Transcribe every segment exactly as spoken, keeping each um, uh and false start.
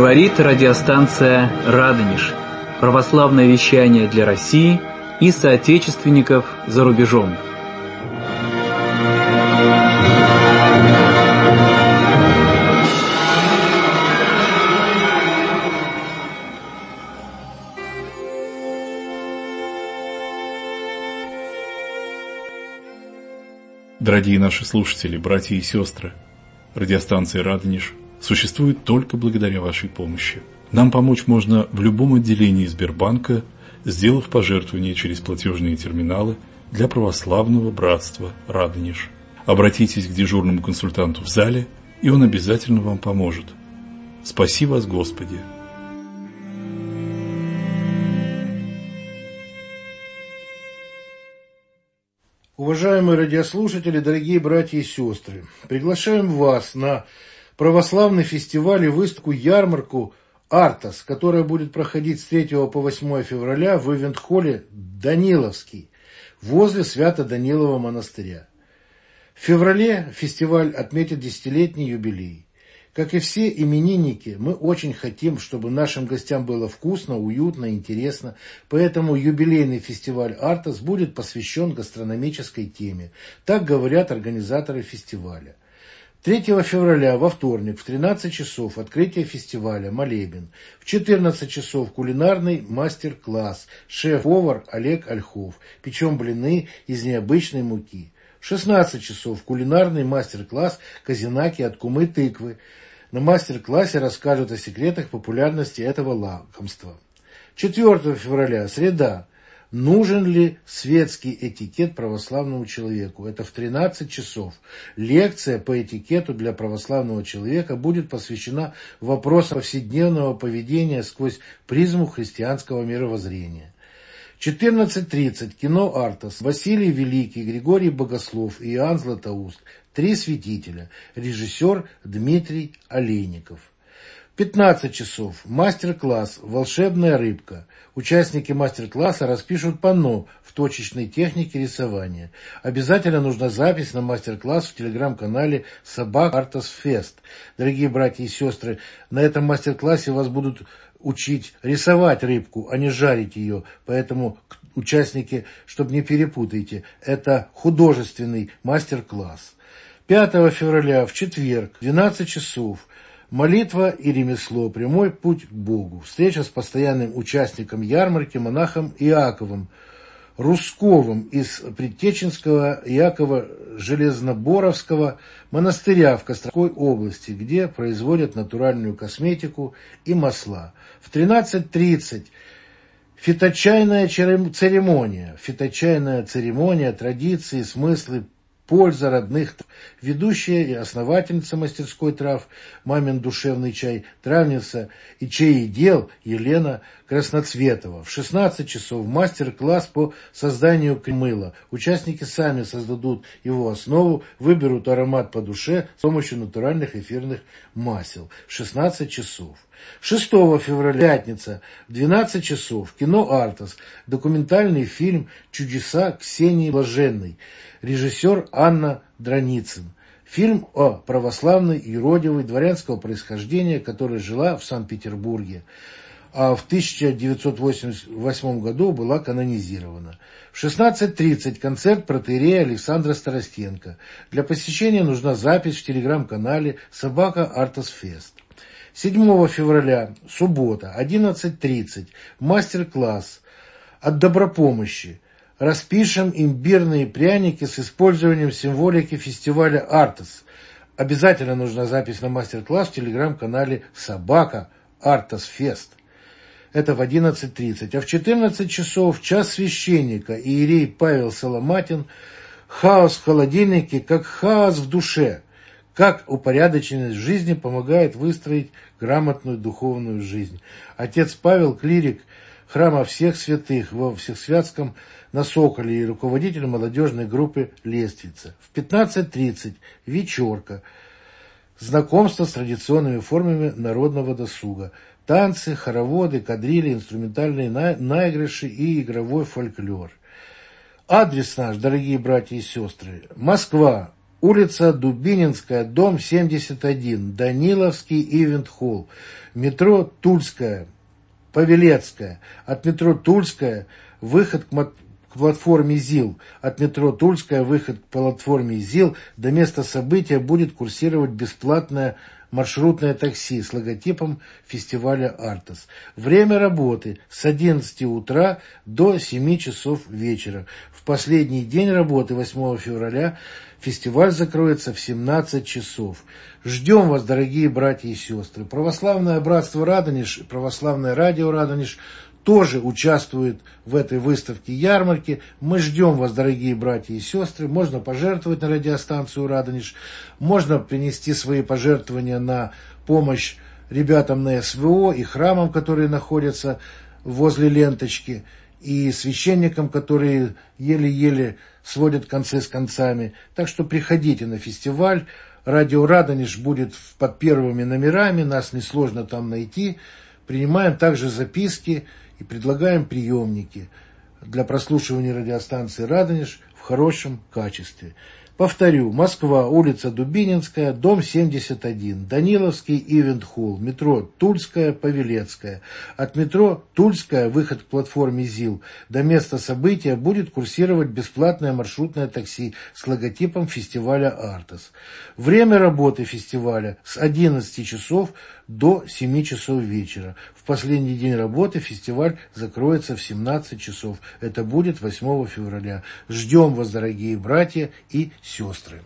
Говорит радиостанция «Радонеж». Православное вещание для России и соотечественников за рубежом. Дорогие наши слушатели, братья и сестры, радиостанция «Радонеж» существует только благодаря вашей помощи. Нам помочь можно в любом отделении Сбербанка, сделав пожертвование через платежные терминалы для православного братства «Радонеж». Обратитесь к дежурному консультанту в зале, и он обязательно вам поможет. Спаси вас, Господи! Уважаемые радиослушатели, дорогие братья и сестры, приглашаем вас на православный фестиваль и выставку-ярмарку «Артас», которая будет проходить с третьего по восьмое февраля в ивент-холле «Даниловский» возле Свято-Данилова монастыря. В феврале фестиваль отметит десятилетний юбилей. Как и все именинники, мы очень хотим, чтобы нашим гостям было вкусно, уютно, интересно, поэтому юбилейный фестиваль «Артас» будет посвящен гастрономической теме. Так говорят организаторы фестиваля. третьего февраля, во вторник, в тринадцать часов открытие фестиваля «Молебен». В четырнадцать часов кулинарный мастер-класс. Шеф-повар Олег Ольхов. Печем блины из необычной муки. В шестнадцать часов кулинарный мастер-класс «Козинаки от кумы тыквы». На мастер-классе расскажут о секретах популярности этого лакомства. четвёртого февраля, среда. Нужен ли светский этикет православному человеку? Это в тринадцать часов. Лекция по этикету для православного человека будет посвящена вопросам повседневного поведения сквозь призму христианского мировоззрения. четырнадцать тридцать. Кино «Артас». Василий Великий, Григорий Богослов и Иоанн Златоуст. Три святителя. Режиссер Дмитрий Олейников. пятнадцать часов. Мастер-класс «Волшебная рыбка». Участники мастер-класса распишут панно в точечной технике рисования. Обязательно нужна запись на мастер-класс в телеграм-канале «Собак Артас Фест». Дорогие братья и сестры, на этом мастер-классе вас будут учить рисовать рыбку, а не жарить ее. Поэтому, участники, чтобы не перепутайте, это художественный мастер-класс. пятого февраля, в четверг, двенадцать часов. Молитва и ремесло. Прямой путь к Богу. Встреча с постоянным участником ярмарки, монахом Иаковом Русковым из Предтеченского Иакова Железноборовского монастыря в Костромской области, где производят натуральную косметику и масла. В тринадцать тридцать фиточайная церемония. Фиточайная церемония, традиции, смыслы, польза родных. Ведущая и основательница мастерской трав «Мамин душевный чай», травница и чаедел Елена Красноцветова. В шестнадцать часов мастер-класс по созданию мыла. Участники сами создадут его основу, выберут аромат по душе с помощью натуральных эфирных масел. В шестнадцать часов. шестого февраля, пятница, в двенадцать часов. Кино «Артас». Документальный фильм «Чудеса Ксении Блаженной». Режиссер Анна Драницын. Фильм о православной юродивой дворянского происхождения, которая жила в Санкт-Петербурге, а в тысяча девятьсот восемьдесят восьмом году была канонизирована. В шестнадцать тридцать концерт протоиерея Александра Старостенко. Для посещения нужна запись в телеграм-канале «Собака Артас Фест». седьмого февраля, суббота, одиннадцать тридцать. Мастер-класс от добропомощи. Распишем имбирные пряники с использованием символики фестиваля «Артас». Обязательно нужна запись на мастер-класс в телеграм-канале «Собака Артас Фест». Это в одиннадцать тридцать. А в четырнадцать часов час священника. Иерей Павел Соломатин. Хаос в холодильнике, как хаос в душе. Как упорядоченность в жизни помогает выстроить грамотную духовную жизнь. Отец Павел, клирик храма всех святых во Всесвятском на Соколе и руководитель молодежной группы «Лествица». В пятнадцать тридцать вечерка. Знакомство с традиционными формами народного досуга. Танцы, хороводы, кадрили, инструментальные наигрыши и игровой фольклор. Адрес наш, дорогие братья и сестры. Москва. улица Дубининская, дом семьдесят один, Даниловский ивент-холл, метро Тульская, Павелецкая, от метро Тульская выход к, мо- к платформе ЗИЛ, от метро Тульская выход к платформе ЗИЛ, до места события будет курсировать бесплатная маршрутное такси с логотипом фестиваля «Артас». Время работы с одиннадцати утра до семи часов вечера. В последний день работы, восьмого февраля, фестиваль закроется в семнадцать часов. Ждем вас, дорогие братья и сестры. Православное братство Радонеж, православное радио Радонеж тоже участвует в этой выставке-ярмарке. Мы ждем вас, дорогие братья и сестры. Можно пожертвовать на радиостанцию Радонеж, можно принести свои пожертвования на помощь ребятам на СВО и храмам, которые находятся возле ленточки, и священникам, которые еле-еле сводят концы с концами. Так что приходите на фестиваль. Радио Радонеж будет под первыми номерами, нас несложно там найти. Принимаем также записки и предлагаем приемники для прослушивания радиостанции Радонеж в хорошем качестве. Повторю, Москва, улица Дубининская, дом семьдесят один, Даниловский ивент-холл, метро Тульская, Павелецкая. От метро Тульская выход к платформе ЗИЛ. До места события будет курсировать бесплатное маршрутное такси с логотипом фестиваля «Артас». Время работы фестиваля с одиннадцати часов до семи часов вечера. В последний день работы фестиваль закроется в семнадцать часов. Это будет восьмого февраля. Ждем вас, дорогие братья и сестры.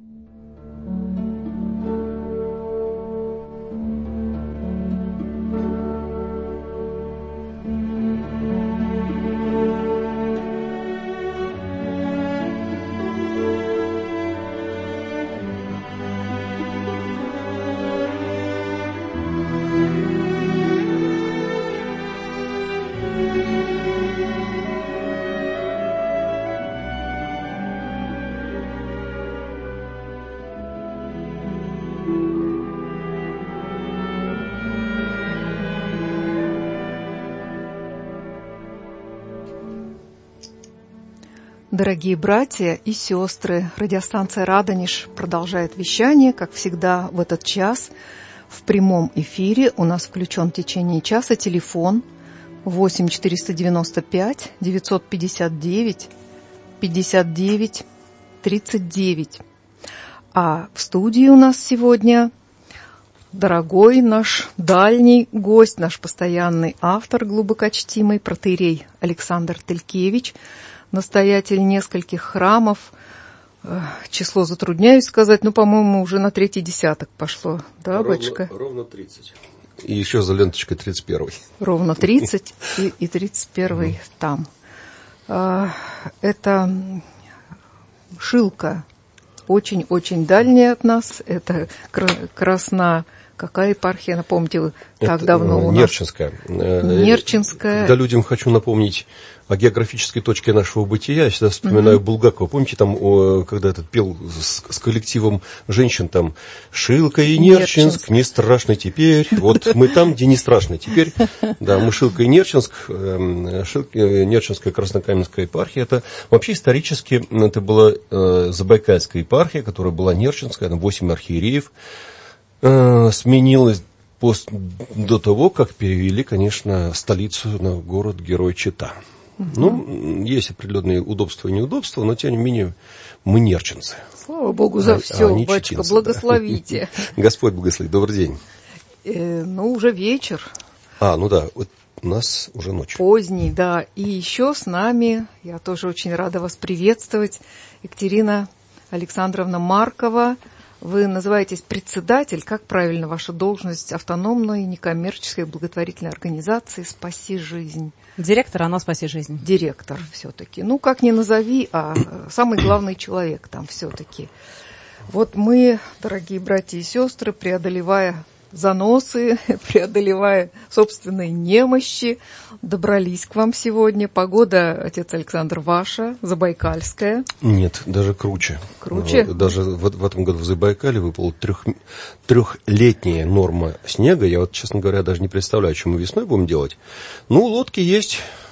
Дорогие братья и сестры, радиостанция «Радонеж» продолжает вещание, как всегда, в этот час. В прямом эфире у нас включен в течение часа телефон восемь четыреста девяносто пять девятьсот пятьдесят девять пятьдесят девять тридцать девять. А в студии у нас сегодня дорогой наш дальний гость, наш постоянный автор, глубокочтимый протоиерей Александр Телькевич, настоятель нескольких храмов. Число затрудняюсь сказать, но, по-моему, уже на третий десяток пошло. Да, ровно, батюшка? Ровно тридцать. И еще за ленточкой тридцать первый. Ровно тридцать и, и тридцать первый там. Это Шилка, очень-очень дальняя от нас. Это Красна... Какая епархия, напомните, вы так это, давно у нас? Нерчинская. Нерчинская. Когда людям хочу напомнить о географической точке нашего бытия, я всегда вспоминаю mm-hmm. Булгакова. Помните, там, когда этот пел с, с коллективом женщин, там, Шилка и Нерчинск, Нерчинск, не страшно теперь. Вот мы там, где не страшно теперь. Да, мы Шилка и Нерчинск, Шилка, Нерчинская Краснокаменская епархия. Это вообще исторически, это была Забайкальская епархия, которая была Нерчинская, там восемь архиереев. Сменилось пост, до того, как перевели, конечно, столицу на город-герой Чита. Угу. Ну, есть определенные удобства и неудобства, но, тем не менее, мы нерчинцы. Слава Богу за а, все, а батюшка, читинцы, благословите. Да. Господь благослови. Добрый день. Э, ну, уже вечер. А, ну да, вот у нас уже ночь. Поздний, да. И еще с нами, я тоже очень рада вас приветствовать, Екатерина Александровна Маркова. Вы называетесь председатель, как правильно ваша должность, автономной некоммерческой благотворительной организации «Спаси жизнь». Директор, она «Спаси жизнь». Директор все-таки. Ну, как ни назови, а самый главный человек там все-таки. Вот мы, дорогие братья и сестры, преодолевая заносы, преодолевая собственные немощи, добрались к вам сегодня. Погода, отец Александр, ваша, забайкальская. Нет, даже круче. Круче? Даже в, в этом году в Забайкале выпала трех, трехлетняя норма снега. Я вот, честно говоря, даже не представляю, что мы весной будем делать. Ну, лодки есть,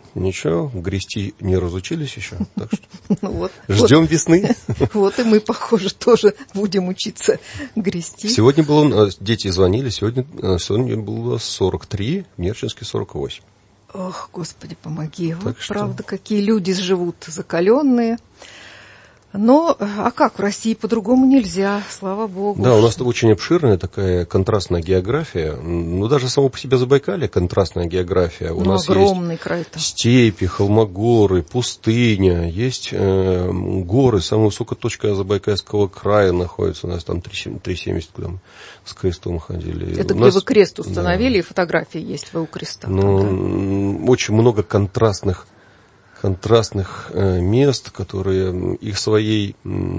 ничего, грести не разучились еще, так что ну вот, ждем вот, весны. Вот и мы, похоже, тоже будем учиться грести. Сегодня было, дети звонили, сегодня, сегодня было сорок три, в Нерчинске сорок восемь. Ох, Господи, помоги. Так вот, что... правда, какие люди живут закаленные. Но, а как, в России по-другому нельзя, слава богу. Да, у нас очень обширная такая контрастная география. Ну, даже само по себе Забайкалье контрастная география. У ну, нас огромный есть край-то. Степи, холмогоры, пустыня, есть э, горы. Самая высокая точка Забайкальского края находится. У нас там три семьдесят, куда мы с крестом ходили. Это у где нас... вы крест установили, да. И фотографии есть вы у креста. Ну, да? Очень много контрастных контрастных э, мест, которые их своей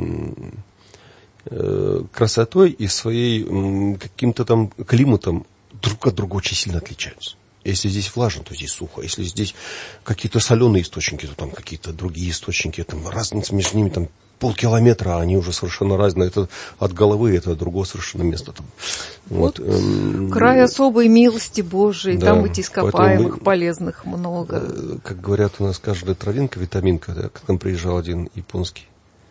э, красотой и своей э, каким-то там климатом друг от друга очень сильно отличаются. Если здесь влажно, то здесь сухо. Если здесь какие-то соленые источники, то там какие-то другие источники. Там разница между ними там полкилометра, а они уже совершенно разные. Это от головы, это другое совершенно место. Там. Вот. Вот. Край особой милости Божией, да, там этих ископаемых, мы, полезных много. Как говорят у нас, каждая травинка, витаминка. Да, к нам приезжал один японский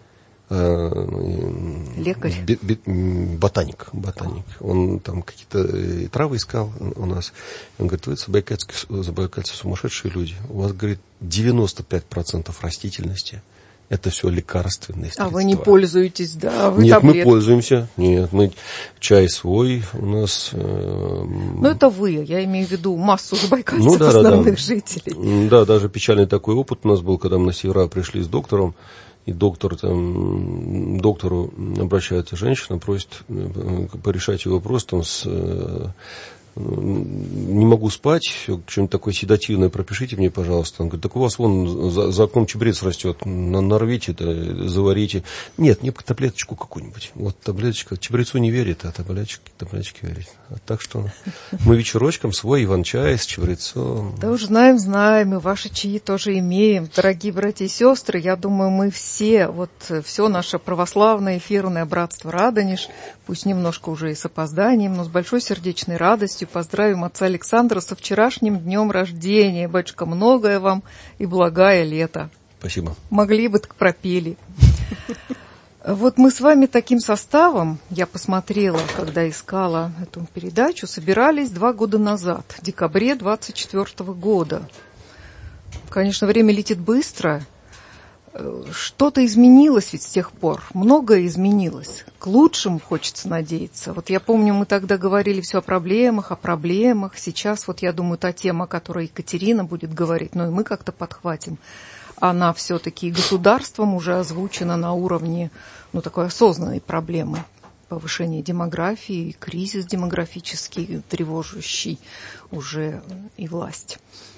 лекарь, би, би, ботаник, ботаник. Он там какие-то травы искал у нас. Он говорит, вы забайкальцы сумасшедшие люди. У вас, говорит, девяносто пять процентов растительности. Это все лекарственные средства. А вы не пользуетесь, да? Вы Нет, таблетки. Мы пользуемся. Нет, мы чай свой у нас. Э, ну, это вы, я имею в виду массу забайкальцев, ну, да, основных да, да. жителей. Да, даже печальный такой опыт у нас был, когда мы на севера пришли с доктором, и доктор там, доктору обращается женщина, просит порешать его вопрос там с... не могу спать, что-нибудь такое седативное пропишите мне, пожалуйста. Он говорит, так у вас вон за, за окном чабрец растет, нарвите это, заварите. Нет, мне таблеточку какую-нибудь. Вот таблеточка, чабрецу не верит, а таблеточки, таблеточки верит. Так что мы вечерочком свой иван-чай с чабрецом. Да уж знаем, знаем, и ваши чаи тоже имеем. Дорогие братья и сестры, я думаю, мы все, вот все наше православное эфирное братство Радонеж, пусть немножко уже и с опозданием, но с большой сердечной радостью поздравим отца Александра со вчерашним днем рождения. Батюшка, многое вам и благое лето. Спасибо. Могли бы, так пропели. Вот мы с вами таким составом, я посмотрела, когда искала эту передачу, собирались два года назад, в декабре двадцать четвёртого года. Конечно, время летит быстро. Что-то изменилось ведь с тех пор, многое изменилось. К лучшему хочется надеяться. Вот я помню, мы тогда говорили все о проблемах, о проблемах. Сейчас вот я думаю, та тема, о которой Екатерина будет говорить, но и мы как-то подхватим, она все-таки и государством уже озвучена на уровне, ну, такой осознанной проблемы. Повышение демографии, кризис демографический, тревожащий уже и власть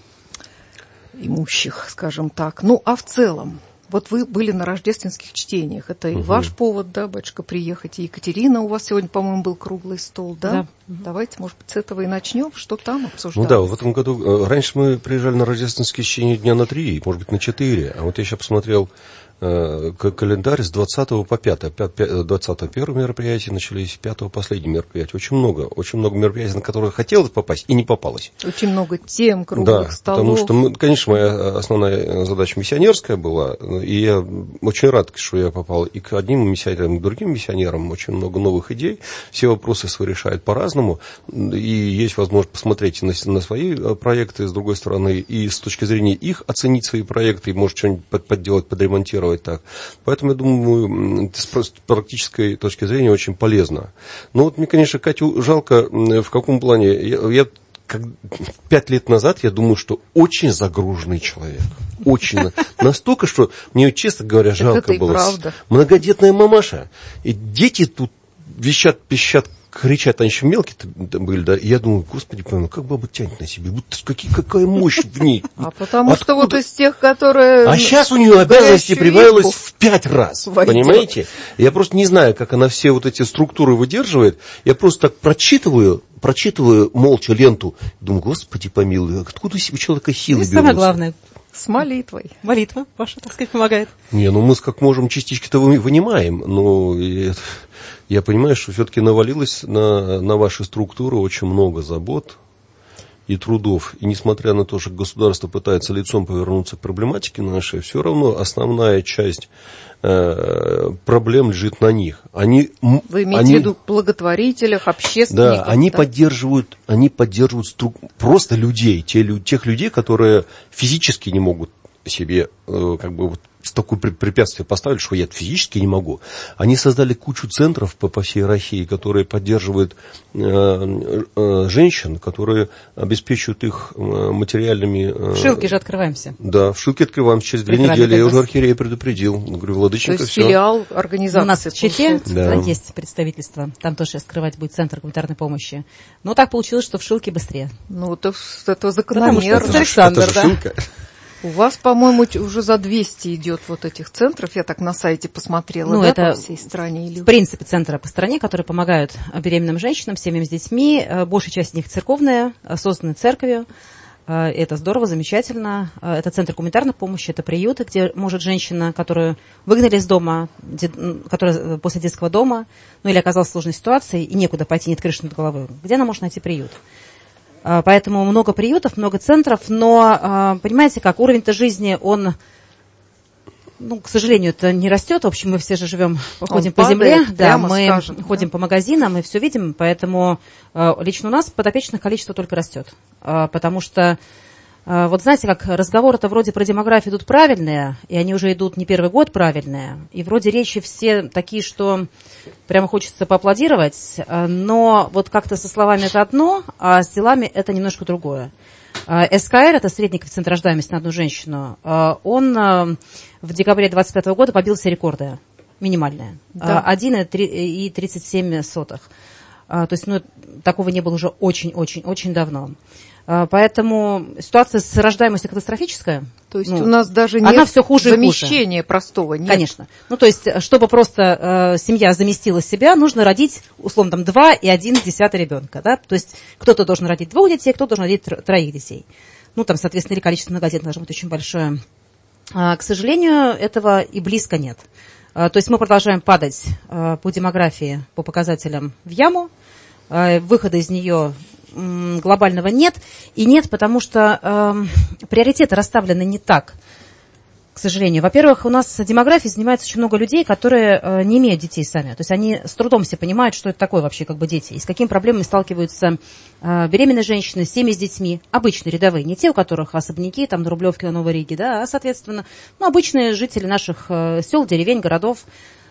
имущих, скажем так. Ну, а в целом, вот вы были на рождественских чтениях. Это и угу. ваш повод, да, батюшка, приехать. И Екатерина, у вас сегодня, по-моему, был круглый стол, да? Да. Давайте, может быть, с этого и начнем. Что там обсуждалось? Ну да, в этом году... Раньше мы приезжали на рождественские чтения дня на три, может быть, на четыре. А вот я сейчас посмотрел календарь с двадцатого по пятое. двадцатого первое мероприятие начались, пятого последнее мероприятие. Очень много, очень много мероприятий, на которые хотелось попасть и не попалось. Очень много тем, круглых да, столов. Потому что, мы, конечно, моя основная задача миссионерская была, и я очень рад, что я попал и к одним миссионерам, и к другим миссионерам. Очень много новых идей. Все вопросы свои решают по-разному. И есть возможность посмотреть на, на свои проекты, с другой стороны, и с точки зрения их оценить свои проекты, и, может, что-нибудь подделать, подремонтировать. Так. Поэтому, я думаю, с практической точки зрения очень полезно. Но вот мне, конечно, Катю жалко в каком плане. Я, я как, пять лет назад я думаю, что очень загруженный человек. Очень. Настолько, что мне, честно говоря, жалко было. Правда. Многодетная мамаша. И дети тут вещат, пищат, кричат, они еще мелкие были, да, и я думаю, господи, помню, как баба тянет на себе, вот какие, какая мощь в ней. А потому Откуда? Что вот из тех, которые... А сейчас у нее обязанности прибавилось в пять раз, войдет. Понимаете? Я просто не знаю, как она все вот эти структуры выдерживает, я просто так прочитываю, прочитываю молча ленту, думаю, господи помилуй, откуда у человека силы берутся? Самое главное. С молитвой. Молитва ваша, так сказать, помогает. Не, ну мы как можем частички-то вынимаем, но я, я понимаю, что все-таки навалилось на, на ваши структуры очень много забот. и трудов. И несмотря на то, что государство пытается лицом повернуться к проблематике нашей, все равно основная часть э, проблем лежит на них. Они, Вы имеете они, в виду благотворителях, общественников? Да, они да? поддерживают, они поддерживают струк, просто людей, те, тех людей, которые физически не могут себе э, как бы вот такое препятствие поставили, что я физически не могу. Они создали кучу центров по, по всей России, которые поддерживают э, э, женщин, которые обеспечивают их э, материальными... Э, в Шилке же открываемся. Да, в Шилке открываемся через две недели. Я уже архиерея предупредил. Говорю, Владыченко, То есть все. филиал организации. У нас в Чите да. есть представительство. Там тоже открывать будет центр гуманитарной помощи. Но так получилось, что в Шилке быстрее. Ну, это, это закономерно. Потому что Александр, это же да. Шилка. У вас, по-моему, уже за двести идет вот этих центров. Я так на сайте посмотрела, ну, да, это по всей стране. Или... В принципе, центры по стране, которые помогают беременным женщинам, семьям с детьми. Большая часть из них церковная, созданы церковью. Это здорово, замечательно. Это центр гуманитарной помощи, это приюты, где может женщина, которую выгнали из дома, которая после детского дома, ну или оказалась в сложной ситуации, и некуда пойти, нет крыши над головой, где она может найти приют? Поэтому много приютов, много центров, но, понимаете, как уровень-то жизни, он, ну, к сожалению, это не растет. В общем, мы все же живем, ходим он по земле, да, мы скажем, ходим да. по магазинам, мы все видим, поэтому лично у нас подопечных количество только растет. Потому что, вот знаете, как разговоры-то вроде про демографию идут правильные, и они уже идут не первый год правильные, и вроде речи все такие, что прямо хочется поаплодировать, но вот как-то со словами это одно, а с делами это немножко другое. СКР, это средний коэффициент рождаемости на одну женщину, он в декабре двадцать пятого года побил все рекорды, минимальные, да. один и тридцать семь сотых. То есть, ну, такого не было уже очень-очень-очень давно. Поэтому ситуация с рождаемостью катастрофическая. То есть ну, у нас даже нет она все хуже замещения и хуже. Простого. Нет. Конечно. Ну, то есть, чтобы просто э, семья заместила себя, нужно родить, условно, там, два и один десятый ребенка. Да? То есть кто-то должен родить двух детей, кто-то должен родить тро- троих детей. Ну, там, соответственно, или количество многодетных должно быть очень большое. А, к сожалению, этого и близко нет. А, то есть мы продолжаем падать а, по демографии, по показателям в яму. А, выхода из нее глобального нет. И нет, потому что э, приоритеты расставлены не так, к сожалению. Во-первых, у нас демографией занимается очень много людей, которые э, не имеют детей сами. То есть они с трудом себе понимают, что это такое вообще как бы дети. И с какими проблемами сталкиваются э, беременные женщины, семьи с детьми. Обычные рядовые, не те, у которых особняки там на Рублевке, на Новой Риге, да, а, соответственно, ну, обычные жители наших э, сел, деревень, городов.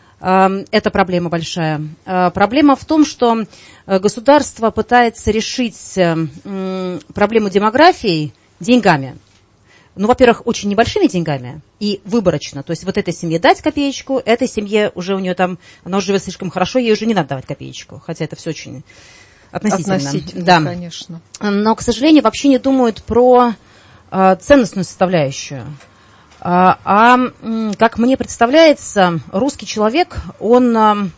Это проблема большая. Проблема в том, что государство пытается решить проблему демографии деньгами. Ну, во-первых, очень небольшими деньгами и выборочно. То есть вот этой семье дать копеечку, этой семье уже у нее там, она уже живет слишком хорошо, ей уже не надо давать копеечку. Хотя это все очень относительно. Относительно, да. конечно. Но, к сожалению, вообще не думают про ценностную составляющую. А, а как мне представляется, русский человек, он,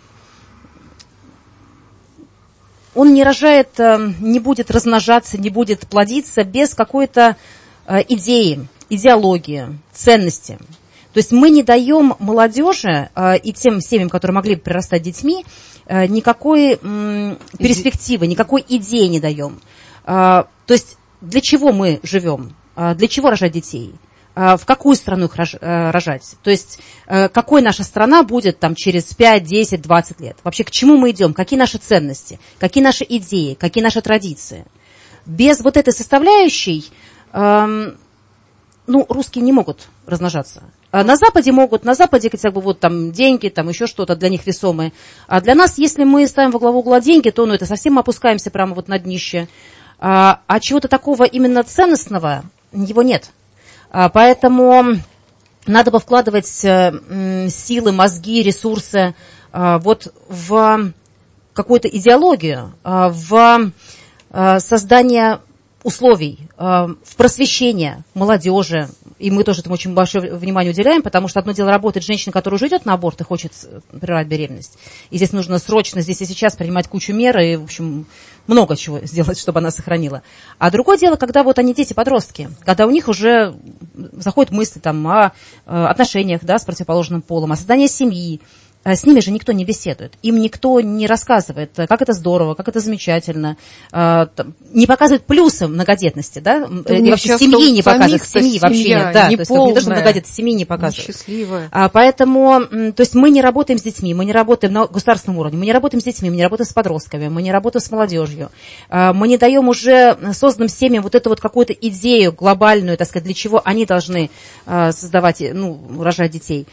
он не рожает, не будет размножаться, не будет плодиться без какой-то идеи, идеологии, ценности. То есть мы не даем молодежи и тем семьям, которые могли бы прирастать детьми, никакой перспективы, никакой идеи не даем. То есть для чего мы живем, для чего рожать детей? В какую страну их рожать? То есть, какой наша страна будет там через пять, десять, двадцать лет? Вообще, к чему мы идем? Какие наши ценности? Какие наши идеи? Какие наши традиции? Без вот этой составляющей, эм, ну, русские не могут размножаться. На Западе могут, на Западе хотя бы вот там деньги, там еще что-то для них весомое. А для нас, если мы ставим во главу угла деньги, то ну, это совсем мы опускаемся прямо вот на днище. А, а чего-то такого именно ценностного, его нет. Поэтому надо бы вкладывать силы, мозги, ресурсы вот в какую-то идеологию, в создание условий, в просвещение молодежи. И мы тоже этому очень большое внимание уделяем, потому что одно дело работает женщина, которая уже идет на аборт и хочет прервать беременность. И здесь нужно срочно, здесь и сейчас принимать кучу мер и, в общем, много чего сделать, чтобы она сохранила. А другое дело, когда вот они дети-подростки, когда у них уже заходят мысли там, о отношениях, да, с противоположным полом, о создании семьи. с ними же никто не беседует, им никто не рассказывает, как это здорово, как это замечательно, не показывает плюсы многодетности, да, и вообще семьи не показывают, семьи вообще нет, да, не то есть полная, не то, что многодетность, семьи не показывают. Счастливая. Поэтому, то есть мы не работаем с детьми, мы не работаем на государственном уровне, мы не работаем с детьми, мы не работаем с подростками, мы не работаем с молодежью, мы не даем уже созданным семьям вот эту вот какую-то идею глобальную, так сказать, для чего они должны создавать, ну, рожать детей.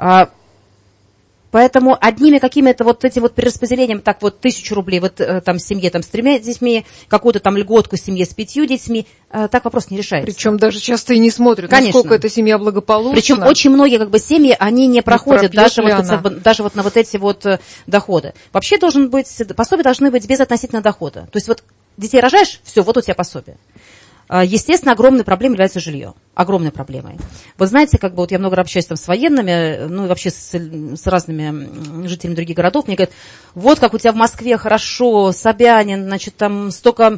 Поэтому одними какими-то вот этим вот перераспределением, так вот тысячу рублей вот там семье там, с тремя детьми, какую-то там льготку семье с пятью детьми, так вопрос не решается. Причем даже часто и не смотрят, конечно, насколько эта семья благополучна. Причем очень многие как бы семьи, они не проходят даже вот, даже вот на вот эти вот доходы. Вообще должен быть, пособия должны быть без относительно дохода. То есть вот детей рожаешь, все, вот у тебя пособие. Естественно, огромной проблемой является жилье. Огромной проблемой. Вот знаете, как бы вот я много раз общаюсь там с военными, ну и вообще с, с разными жителями других городов, мне говорят, вот как у тебя в Москве хорошо, Собянин, значит, там столько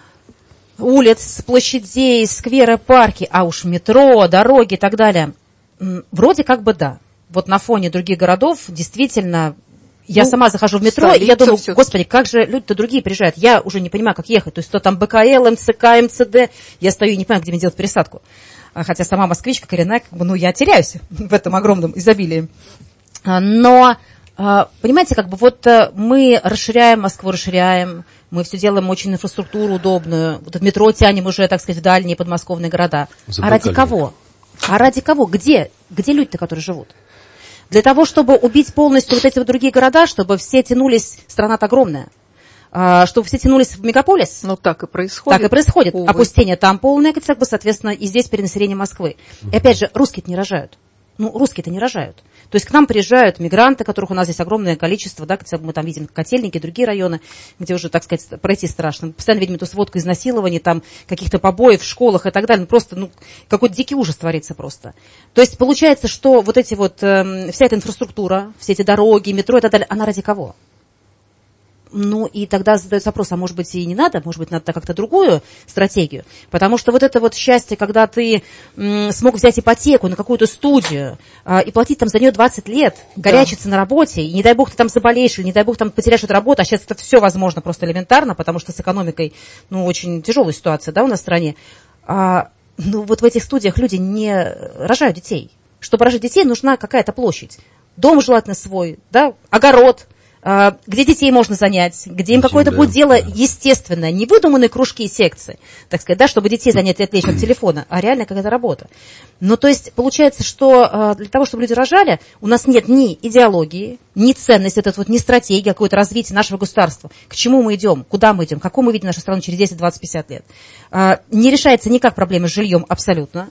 улиц, площадей, скверы, парки, а уж метро, дороги и так далее. Вроде как бы да. Вот на фоне других городов действительно... Я ну, сама захожу в метро, и я думаю, господи, как же люди-то другие приезжают. Я уже не понимаю, как ехать. То есть, то там БКЛ, МЦК, МЦД. Я стою и не понимаю, где мне делать пересадку. Хотя сама москвичка коренная, как бы, ну, я теряюсь в этом огромном изобилии. Но, понимаете, как бы вот мы расширяем Москву, расширяем. Мы все делаем очень инфраструктуру удобную. Вот от метро тянем уже, так сказать, в дальние подмосковные города. А ради кого? А ради кого? Где? Где люди-то, которые живут? Для того, чтобы убить полностью вот эти вот другие города, чтобы все тянулись, страна-то огромная, чтобы все тянулись в мегаполис. Ну, так и происходит. Так и происходит. Увы. Опустение там полное, как бы, соответственно, и здесь перенаселение Москвы. И опять же, русские-то не рожают. Ну, русские-то не рожают. То есть к нам приезжают мигранты, которых у нас здесь огромное количество, да, мы там видим Котельники, другие районы, где уже, так сказать, пройти страшно. Мы постоянно видим эту сводку изнасилований, там, каких-то побоев в школах и так далее. Ну, просто, ну, какой-то дикий ужас творится просто. То есть получается, что вот эти вот, э, вся эта инфраструктура, все эти дороги, метро и так далее, она ради кого? Ну, и тогда задается вопрос, а может быть и не надо, может быть, надо как-то другую стратегию, потому что вот это вот счастье, когда ты м, смог взять ипотеку на какую-то студию а, и платить там за нее двадцать лет, горячиться да. на работе, и не дай бог ты там заболеешь, или не дай бог там потеряешь эту работу, а сейчас это все возможно просто элементарно, потому что с экономикой, ну, очень тяжелая ситуация, да, у нас в стране, а, ну, вот в этих студиях люди не рожают детей. Чтобы рожать детей, нужна какая-то площадь, дом желательно свой, да, огород, где детей можно занять, где им какое-то да, будет дело да. естественное, не выдуманные кружки и секции, так сказать, да, чтобы детей занять и отвлечь от телефона, а реально какая-то работа. Ну, то есть, получается, что для того, чтобы люди рожали, у нас нет ни идеологии, ни ценности, это вот, ни стратегии, какое-то развитие нашего государства. К чему мы идем, куда мы идем, какую мы видим нашу страну через десять, двадцать, пятьдесят лет. Не решается никак проблема с жильем абсолютно.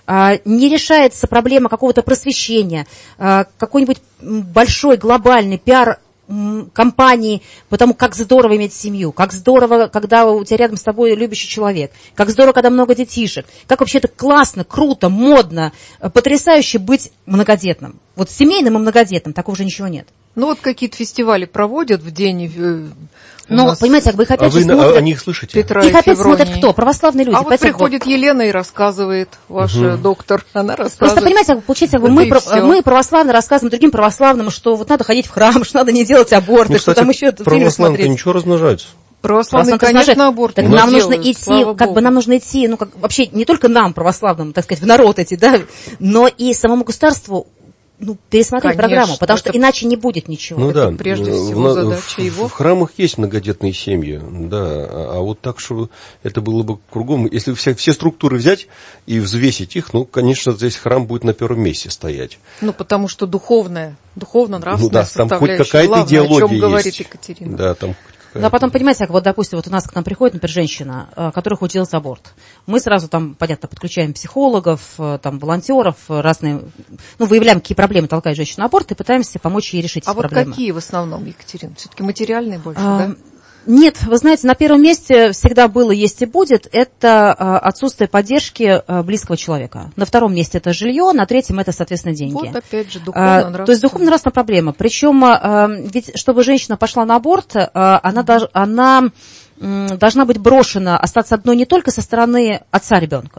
Не решается проблема какого-то просвещения, какой-нибудь большой глобальный пиар компании, потому как здорово иметь семью, как здорово, когда у тебя рядом с тобой любящий человек, как здорово, когда много детишек, как вообще это классно, круто, модно, потрясающе быть многодетным. Вот семейным и многодетным такого же ничего нет. Ну вот какие-то фестивали проводят в день... Ну, понимаете, как бы их опять а же вы смотрят... О них слышите? Петра их опять Февронии. Смотрят кто? Православные люди. А вот приходит вот... Елена и рассказывает, ваш угу. доктор, она рассказывает. Просто, понимаете, как, получается, как бы мы, про... мы православные рассказываем другим православным, что вот надо ходить в храм, что надо не делать аборты, ну, что там еще фильмы смотреть. Ничего размножаются. Православные, конечно, аборт так нам нужно идти, как бы нам нужно идти, ну, как, вообще не только нам, православным, так сказать, в народ эти, да, но и самому государству, ну, пересмотреть Конечно, программу, потому что иначе не будет ничего. Ну это да, прежде всего в, задача в, его. В храмах есть многодетные семьи, да, а, а вот так, что это было бы кругом, если все, все структуры взять и взвесить их, ну, конечно, здесь храм будет на первом месте стоять. Ну, потому что духовная, духовно-нравственная ну, да, составляющая, там хоть какая-то главное, идеология о чем есть. говорит Екатерина. Да, там... Ну, а потом, понимаете, как вот, допустим, вот у нас к нам приходит, например, женщина, которая хочет делать аборт. Мы сразу там, понятно, подключаем психологов, там, волонтеров, разные, ну, выявляем, какие проблемы толкают женщину на аборт и пытаемся помочь ей решить а эти вот проблемы. А вот какие в основном, Екатерина? Все-таки материальные больше, а, да? Нет, вы знаете, на первом месте всегда было, есть и будет, это отсутствие поддержки близкого человека. На втором месте это жилье, на третьем это, соответственно, деньги. Вот опять же духовно-нравственная. То есть духовно-нравственная проблема. Причем, ведь чтобы женщина пошла на аборт, она, она должна быть брошена, остаться одной не только со стороны отца ребенка.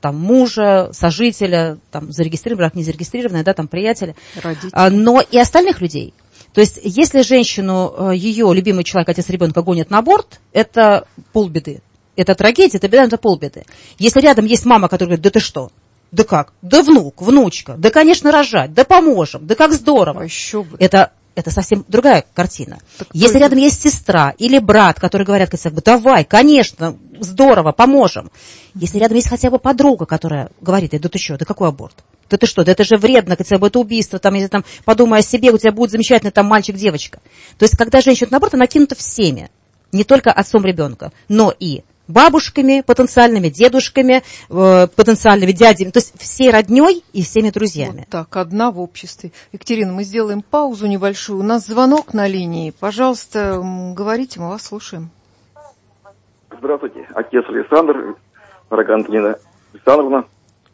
там, мужа, сожителя, там, зарегистрированного, не зарегистрированного, да, там, приятеля, родителей. Но и остальных людей. То есть, если женщину, ее любимый человек, отец ребенка, гонит на аборт, это полбеды. Это трагедия, это беда, это полбеды. Если рядом есть мама, которая говорит, да ты что? Да как? Да внук, внучка, да, конечно, рожать, да поможем, да как здорово. А еще бы. Это, это совсем другая картина. Так если рядом есть сестра или брат, которые говорят, как бы, давай, конечно, здорово, поможем. Если рядом есть хотя бы подруга, которая говорит, да ты что, да какой аборт? Да ты что, да это же вредно, хотя бы это убийство, там, если там, подумай о себе, у тебя будет замечательный там мальчик-девочка. То есть, когда женщина на аборт, она кинута всеми, не только отцом ребенка, но и бабушками, потенциальными дедушками, э, потенциальными дядями, то есть всей родней и всеми друзьями. Вот так, одна в обществе. Екатерина, мы сделаем паузу небольшую. У нас звонок на линии. Пожалуйста, говорите, мы вас слушаем. Здравствуйте, отец Александр, дорогая Антонина Александровна,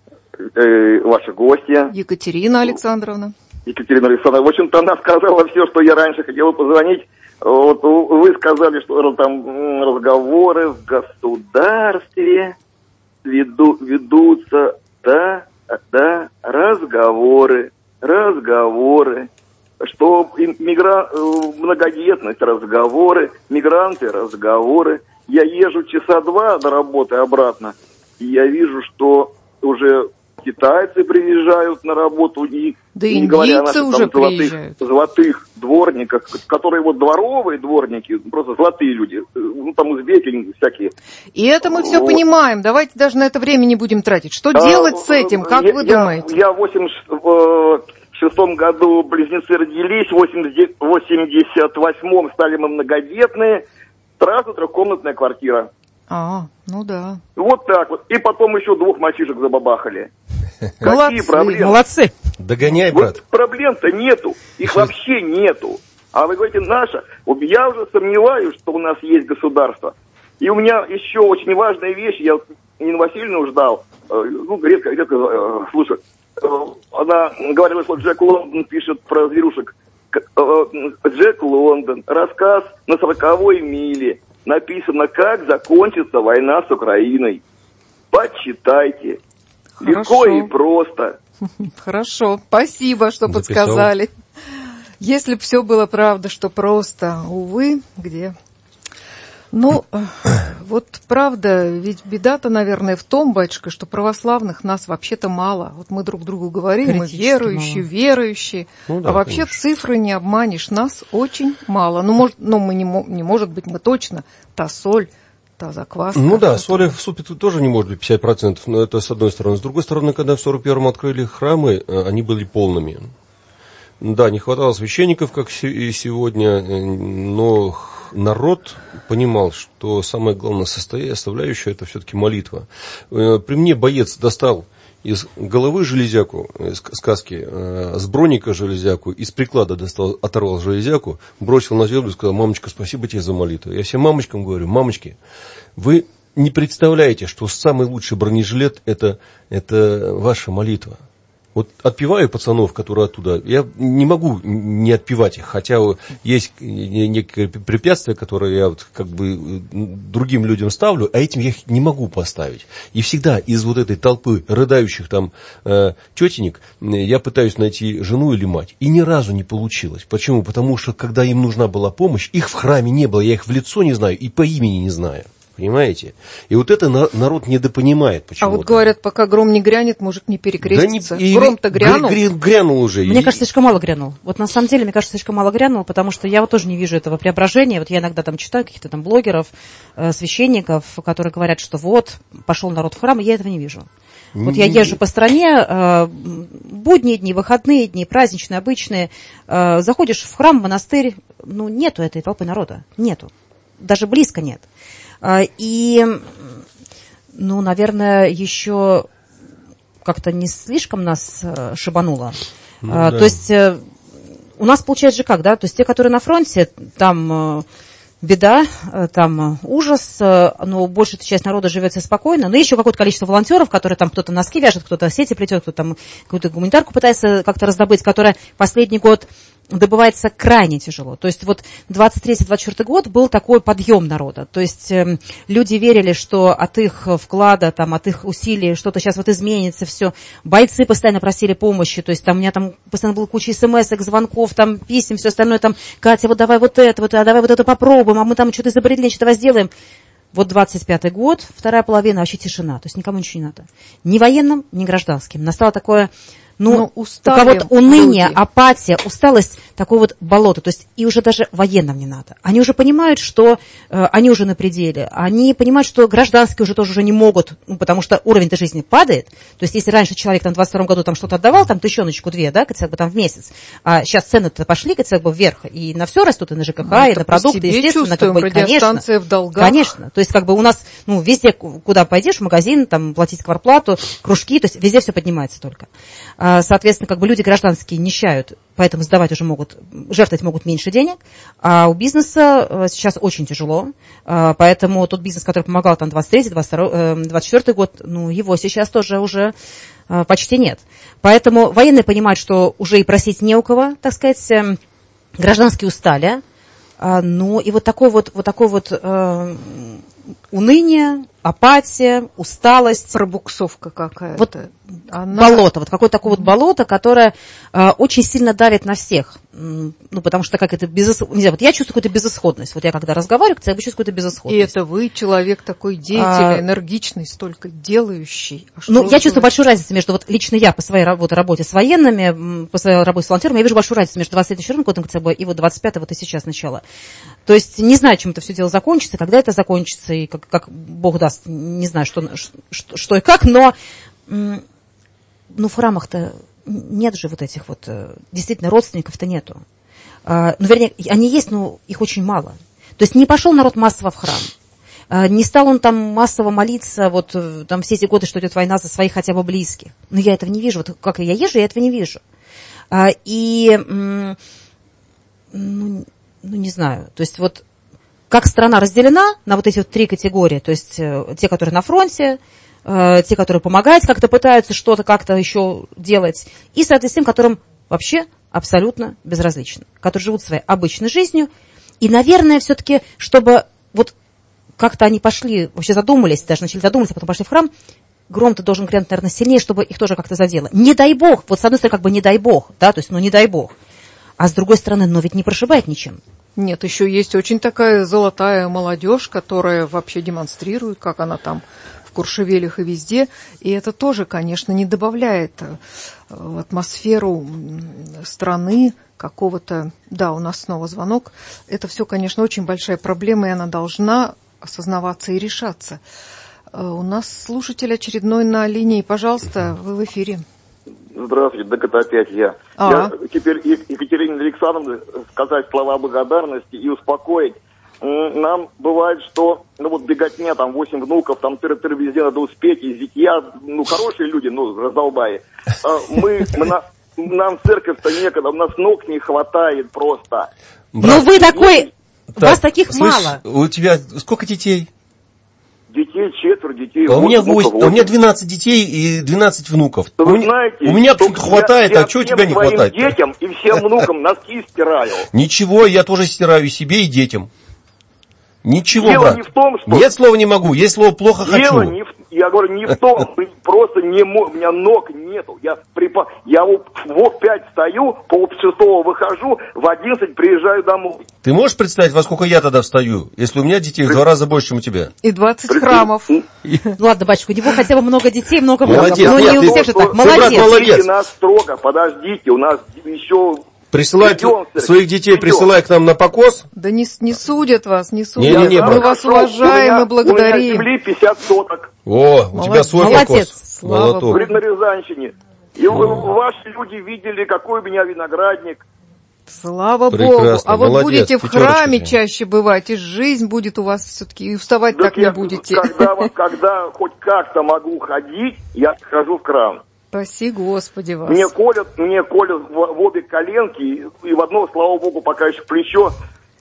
э, ваши гости. Екатерина Александровна. Екатерина Александровна, в общем-то, она сказала все, что я раньше хотела позвонить. Вот вы сказали, что там разговоры в государстве веду, ведутся, да, да, разговоры, разговоры, что мигра... многодетность, разговоры, мигранты, разговоры. Я езжу часа два до работы обратно, и я вижу, что уже китайцы приезжают на работу, и, да и не говоря о наших уже там золотых, золотых дворниках, которые вот дворовые дворники, просто золотые люди, ну там узбеки всякие. И это мы все вот понимаем, давайте даже на это время не будем тратить. Что а, делать с этим, как я, вы думаете? Я в восемьдесят шестом году близнецы родились, в восемьдесят восьмом стали мы многодетные, сразу трехкомнатная квартира. А, ну да. Вот так вот. И потом еще двух мальчишек забабахали. Молодцы, какие проблемы? Молодцы. Догоняй, брат. Вот проблем-то нету. Их Что? Вообще нету. А вы говорите, наша. Я уже сомневаюсь, что у нас есть государство. И у меня еще очень важная вещь. Я Нину Васильевну ждал. Ну, редко, редко слушаю. Она говорила, что Джек Лондон пишет про зверушек. Джек Лондон. Рассказ на сороковой миле. Написано, как закончится война с Украиной. Почитайте. Хорошо. Легко и просто. Хорошо, спасибо, что Записал. Подсказали. Если бы все было правда, что просто, увы, где? Ну, вот правда, ведь беда-то, наверное, в том, батюшка, что православных нас вообще-то мало. Вот мы друг другу говорим, мы верующие, мало. верующие, ну, да, а вообще конечно. Цифры не обманешь, нас очень мало. Ну, может, ну мы не, не может быть, мы точно, та соль, та закваска. Ну да, соли в супе тут тоже не может быть пятьдесят процентов, но это с одной стороны. С другой стороны, когда в сорок первом открыли храмы, они были полными. Да, не хватало священников, как и сегодня, но народ понимал, что самое главное составляющее это все-таки молитва. При мне боец достал из головы железяку, из сказки, с броника железяку, из приклада достал, оторвал железяку, бросил на землю и сказал: мамочка, спасибо тебе за молитву. Я всем мамочкам говорю: мамочки, вы не представляете, что самый лучший бронежилет это, это ваша молитва. Вот отпеваю пацанов, которые оттуда, я не могу не отпевать их, хотя есть некие препятствия, которые я вот как бы другим людям ставлю, а этим я их не могу поставить. И всегда из вот этой толпы рыдающих там э, тетенек я пытаюсь найти жену или мать. И ни разу не получилось. Почему? Потому что когда им нужна была помощь, их в храме не было, я их в лицо не знаю и по имени не знаю. Понимаете? И вот это народ недопонимает почему-то. А вот говорят, пока гром не грянет, мужик не перекрестится. Да не, Гром-то грянул. Гря, грянул уже. Мне и... кажется, слишком мало грянул. Вот на самом деле, мне кажется, слишком мало грянул, потому что я вот тоже не вижу этого преображения. Вот я иногда там читаю каких-то там блогеров, э, священников, которые говорят, что вот, пошел народ в храм, и я этого не вижу. Вот я езжу по стране, э, будние дни, выходные дни, праздничные, обычные. Э, заходишь в храм, в монастырь, ну, нету этой толпы народа. Нету. Даже близко нет. И, ну, наверное, еще как-то не слишком нас шибануло. Ну, а, да. То есть у нас получается же как, да? То есть те, которые на фронте, там беда, там ужас, но большая часть народа живет себе спокойно. Но еще какое-то количество волонтеров, которые там кто-то носки вяжет, кто-то сети плетет, кто-то там какую-то гуманитарку пытается как-то раздобыть, которая последний год добывается крайне тяжело. То есть вот двадцать третий — двадцать четвёртый год был такой подъем народа. То есть э, люди верили, что от их вклада, там, от их усилий что-то сейчас вот изменится, все. Бойцы постоянно просили помощи. То есть там у меня там постоянно была куча смс-ок, звонков, там, писем, все остальное. Там, Катя, вот давай вот это, вот, а давай вот это попробуем, а мы там что-то изобретели, что-то сделаем. Вот двадцать пятый год, вторая половина, вообще тишина. То есть никому ничего не надо. Ни военным, ни гражданским. Настало такое... Ну, у кого-то уныние, люди. Апатия, усталость, такое вот болото. То есть и уже даже военным не надо. Они уже понимают, что э, они уже на пределе. Они понимают, что гражданские уже тоже уже не могут, ну, потому что уровень-то жизни падает. То есть если раньше человек там, в двадцать втором году там что-то отдавал, там тыщеночку-две, да, как бы там в месяц, а сейчас цены-то пошли как бы вверх, и на все растут, и на ЖКХ, ну, и на продукты, естественно. Как бы, конечно, в долгах. Конечно. То есть как бы у нас, ну, везде, куда пойдешь, в магазин, там, платить квартплату, кружки, то есть везде все поднимается только. Соответственно, как бы люди гражданские нищают, поэтому сдавать уже могут, жертвовать могут меньше денег, а у бизнеса сейчас очень тяжело, поэтому тот бизнес, который помогал там двадцать третий — двадцать второй — двадцать четвёртый год, ну, его сейчас тоже уже почти нет. Поэтому военные понимают, что уже и просить не у кого, так сказать, гражданские устали, ну, и вот такой вот, вот такой вот э, уныние, апатия, усталость. Пробуксовка какая-то. Вот Она... болото, вот какое-то такое вот болото, которое э, очень сильно давит на всех. Ну, потому что как это безысходность. Не знаю, вот я чувствую какую-то безысходность. Вот я когда разговариваю, я чувствую какую-то безысходность. И это вы, человек такой деятельный, а... энергичный, столько делающий. А ну, я чувствую большую разницу между, вот лично я по своей работе, работе с военными, по своей работе с волонтерами, я вижу большую разницу между двадцать третьим годом и вот двадцать пятым вот и сейчас начало. То есть не знаю, чем это все дело закончится, когда это закончится, и как, как Бог даст, не знаю, что, что, что и как, но ну, в храмах-то нет же вот этих вот, действительно, родственников-то нету. Ну, вернее, они есть, но их очень мало. То есть не пошел народ массово в храм. Не стал он там массово молиться, вот там все эти годы, что идет война за своих хотя бы близких. Но я этого не вижу. Вот как я езжу, я этого не вижу. И, ну, ну, не знаю, то есть вот как страна разделена на вот эти вот три категории, то есть те, которые на фронте, те, которые помогают, как-то пытаются что-то как-то еще делать, и, соответственно, которым вообще абсолютно безразлично, которые живут своей обычной жизнью. И, наверное, все-таки, чтобы вот как-то они пошли, вообще задумались, даже начали задумываться, потом пошли в храм, гром-то должен грянуть, наверное, сильнее, чтобы их тоже как-то задело. Не дай бог, вот с одной стороны, как бы не дай бог, да, то есть, ну, не дай бог. А с другой стороны, ну, ведь не прошибает ничем. Нет, еще есть очень такая золотая молодежь, которая вообще демонстрирует, как она там в Куршевелях и везде. И это тоже, конечно, не добавляет в атмосферу страны какого-то... Да, у нас снова звонок. Это все, конечно, очень большая проблема, и она должна осознаваться и решаться. У нас слушатель очередной на линии. Пожалуйста, вы в эфире. Здравствуйте, так это опять я. А? Я теперь Екатерине Александровне сказать слова благодарности и успокоить. Нам бывает, что, ну вот беготня, там восемь внуков, там тыр-тыр везде надо успеть, и зятья, ну хорошие люди, ну раздолбаи. А мы, мы на, нам в церковь-то некогда, у нас ног не хватает просто. Ну вы такой, так, вас таких слышь, мало. У тебя сколько детей? Детей четверо, детей. А у, меня восемь, а у меня двенадцать детей и двенадцать внуков. Вы у, знаете, у меня почему-то хватает, я, а чего у тебя не хватает? Я детям и всем внукам носки стираю. Ничего, я тоже стираю и себе, и детям. Ничего, дело брат. Не в том, что... Нет слова не могу, есть слово плохо дело хочу. Не в... Я говорю, не в том, просто не мог, у меня ног нету. Я, припа... я в пять встаю, пол шестого выхожу, в одиннадцать приезжаю домой. Ты можешь представить, во сколько я тогда встаю, если у меня детей в два раза больше, чем у тебя? И двадцать храмов. Ну ладно, батюшка, у него хотя бы много детей, много внуков. Молодец. Но Нет, не у всех же так. Молодец. Молодец. Нас строго, подождите, у нас еще... Присылай своих детей, идем. Присылай к нам на покос. Да не, не судят вас, не судят. Не, не, не, мы вас уважаем и благодарим. У меня земли пятьдесят соток. О, у тебя свой Молодец. покос. Слава Богу. На Рязанщине. И О. ваши люди видели, какой у меня виноградник. Слава Прекрасно. Богу. А вот молодец. будете в Пятерочка. храме чаще бывать, и жизнь будет у вас все-таки, и вставать так, так я, не будете. Когда, когда хоть как-то могу ходить, я хожу в храм. Спаси Господи вас. Мне колят, мне колят в, в обе коленки, и, и в одно, слава Богу, пока еще плечо. Э,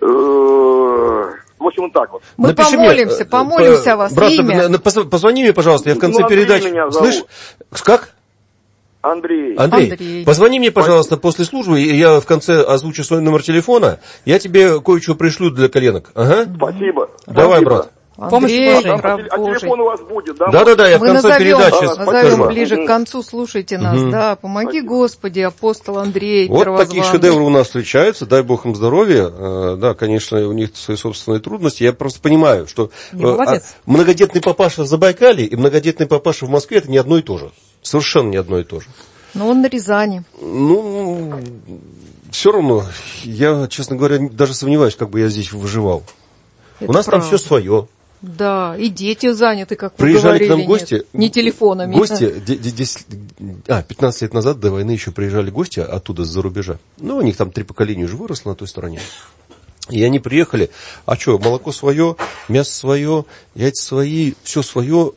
в общем, вот так вот. Мы Напиши помолимся, мне, помолимся о вас. Брат, имя. Позвони мне, пожалуйста, я в конце ну, передачи. Слышь, как? Андрей. Андрей, Андрей. позвони мне, пожалуйста, после службы, и я в конце озвучу свой номер телефона, я тебе кое-что пришлю для коленок. Ага. Спасибо. Давай, Спасибо. брат. Андрей, Помощь, А, раб а Божий. телефон у вас будет, да? Да-да-да, я в Мы конце назовем, передачи а, назовем скажу. ближе Мгм. к концу, слушайте нас, Мгм. да, помоги, Спасибо. Господи, апостол Андрей, Вот первозванный. такие шедевры у нас встречаются, дай бог им здоровья. Э, Да, конечно, у них свои собственные трудности. Я просто понимаю, что Не э, молодец. а многодетный папаша в Забайкале и многодетный папаша в Москве — это не одно и то же. Совершенно не одно и то же. Но он на Рязани. Ну, все равно, я, честно говоря, даже сомневаюсь, как бы я здесь выживал. Это у нас правда. там все свое. Да, и дети заняты, как вы Приезжали говорили. к нам нет. гости. Не телефонами. Гости, де- де- десять, а, пятнадцать лет назад до войны еще приезжали гости оттуда, с-за рубежа. Ну, у них там три поколения уже выросло на той стороне. И они приехали, а что, молоко свое, мясо свое, яйца свои, все свое.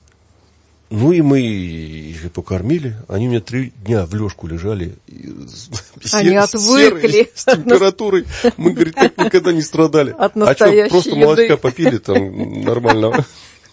Ну и мы их покормили. Они у меня три дня в лёжку лежали. и с- Они се- отвыкли. серые, с температурой. Мы, говорит, так никогда не страдали. От А настоящей что, просто еды. молочка попили там нормально.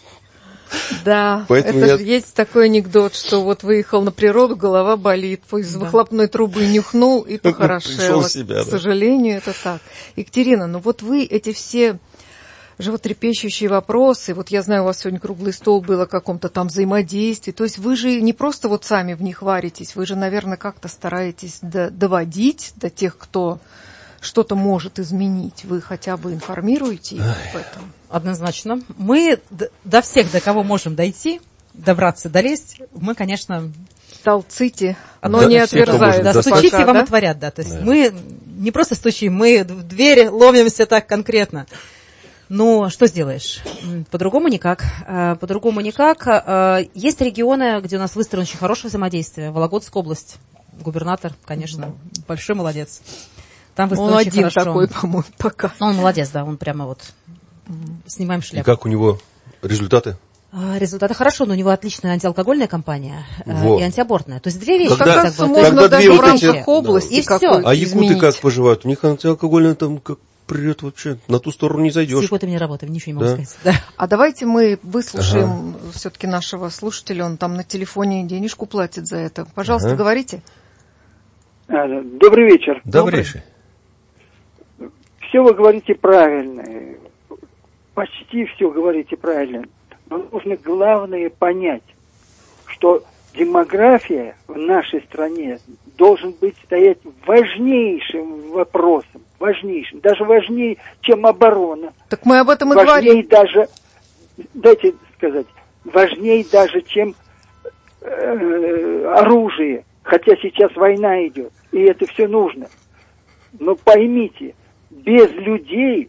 Да, Поэтому это я- же есть такой анекдот, что вот выехал на природу, голова болит, из выхлопной трубы нюхнул и Пришел похорошело. в себя, К да. сожалению, это так. Екатерина, ну вот вы эти все животрепещущие вопросы, вот я знаю, у вас сегодня круглый стол был о каком-то там взаимодействии, то есть вы же не просто вот сами в них варитесь, вы же, наверное, как-то стараетесь до- доводить до тех, кто что-то может изменить, вы хотя бы информируете их об этом? Однозначно. Мы д- до всех, до кого можем дойти, добраться, долезть, мы, конечно, Толците, но Да, не все, кто отверзаются. может да, стучите, пока, вам да? отворят, да. То есть Да. мы не просто стучим, мы в двери ломимся так конкретно. Ну, что сделаешь? М, По-другому никак. Э, По-другому никак. Э, Есть регионы, где у нас выстроено очень хорошее взаимодействие. Вологодская область. Губернатор, конечно, большой молодец. Там Он выстроено очень один хорошо. такой, по-моему, пока. Ну, он молодец, да, он прямо вот снимаем И шляпу. как у него результаты? А, Результаты хорошо, но у него отличная антиалкогольная кампания э, Во. и антиабортная. То есть две вещи. Когда- Как как кажется, бы, можно когда даже две в вот рамках эти- области И всё. какой-то А якуты изменить. как поживают? У них антиалкогольное там как прет вообще. На ту сторону не С зайдешь. якутами не работаем, ничего не могу Да. сказать. Да. А давайте мы выслушаем все-таки нашего слушателя, он там на телефоне денежку платит за это. Пожалуйста, Ага. говорите. А, Добрый вечер. Добрейший. Все вы говорите правильно. Почти все говорите правильно. Но нужно главное понять, что демография в нашей стране должен быть стоять важнейшим вопросом. Важнейшим. Даже важнее, чем оборона. Так мы об этом и Важнее говорим. даже, дайте сказать, важнее даже, чем э, оружие. Хотя сейчас война идет, и это все нужно. Но поймите, без людей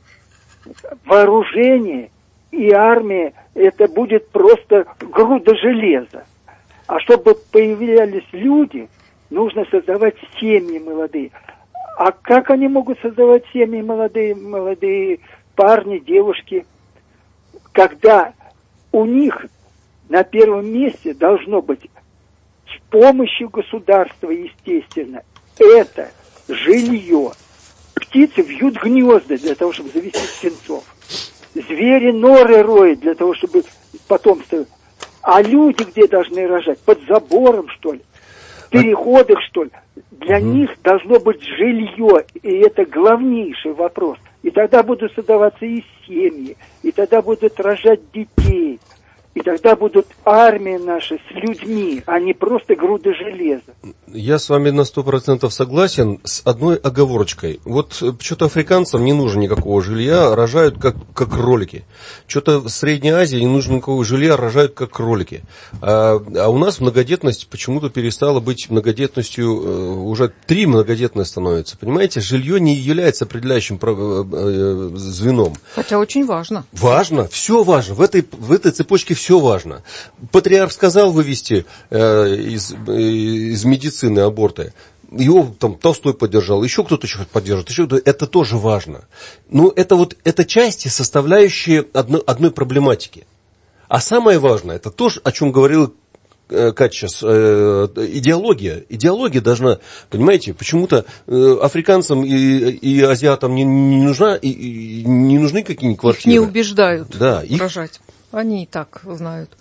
вооружение и армия это будет просто груда железа. А чтобы появлялись люди, нужно создавать семьи молодые. А как они могут создавать семьи молодые, молодые парни, девушки, когда у них на первом месте должно быть с помощью государства, естественно, это жилье. Птицы вьют гнезда для того, чтобы завести птенцов. Звери норы роют для того, чтобы потомство... А люди где должны рожать? Под забором, что ли? В переходах, что ли? Для Мгм. них должно быть жилье, и это главнейший вопрос. И тогда будут создаваться и семьи, и тогда будут рожать детей, и тогда будут армии наши с людьми, а не просто груды железа. Я с вами на сто процентов согласен с одной оговорочкой. Вот э, что-то африканцам не нужно никакого жилья, рожают как, как кролики. Что-то в Средней Азии не нужно никакого жилья, рожают как кролики. А, а у нас многодетность почему-то перестала быть многодетностью, э, уже три многодетные становятся. Понимаете, жилье не является определяющим про- э, э, звеном. Хотя очень важно. Важно, все важно. В этой, в этой цепочке все важно. Патриарх сказал вывести э, из, э, из медицины аборты. Его там Толстой поддержал, еще кто-то еще поддержит, еще кто-то. Это тоже важно. Но это вот это части, составляющие одной, одной проблематики. А самое важное, это то, о чем говорил э, Катя сейчас, э, идеология. Идеология должна, понимаете, почему-то э, африканцам и, и азиатам не, не нужна, и, и не нужны какие-нибудь Их квартиры. не убеждают Да, их- рожать. Они и так знают.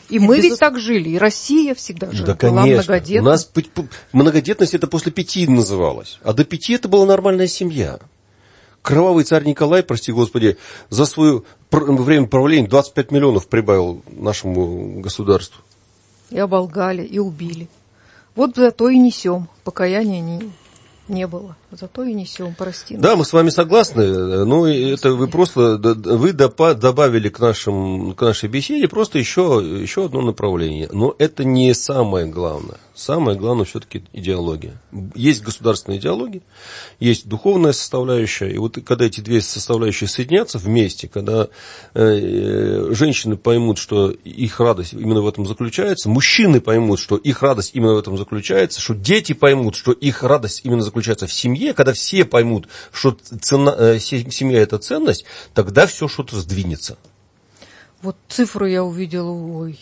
И мы ведь так жили, и Россия всегда же да, была многодетной. У нас многодетность это после пяти называлось, а до пяти это была нормальная семья. Кровавый царь Николай, прости господи, за свое время правления двадцать пять миллионов прибавил нашему государству. И оболгали, и убили. Вот зато и несем. Покаяния не, не было. Зато и несем, прости нас. Да, мы с вами согласны. Но это вы просто вы добавили к, нашим, к нашей беседе просто еще, еще одно направление. Но это не самое главное. Самое главное все-таки идеология. Есть государственная идеология, есть духовная составляющая. И вот когда эти две составляющие соединятся вместе, когда э, женщины поймут, что их радость именно в этом заключается, мужчины поймут, что их радость именно в этом заключается, что дети поймут, что их радость именно заключается в семье, когда все поймут, что цена, э, семья – это ценность, тогда все что-то сдвинется. Вот цифру я увидела, ой...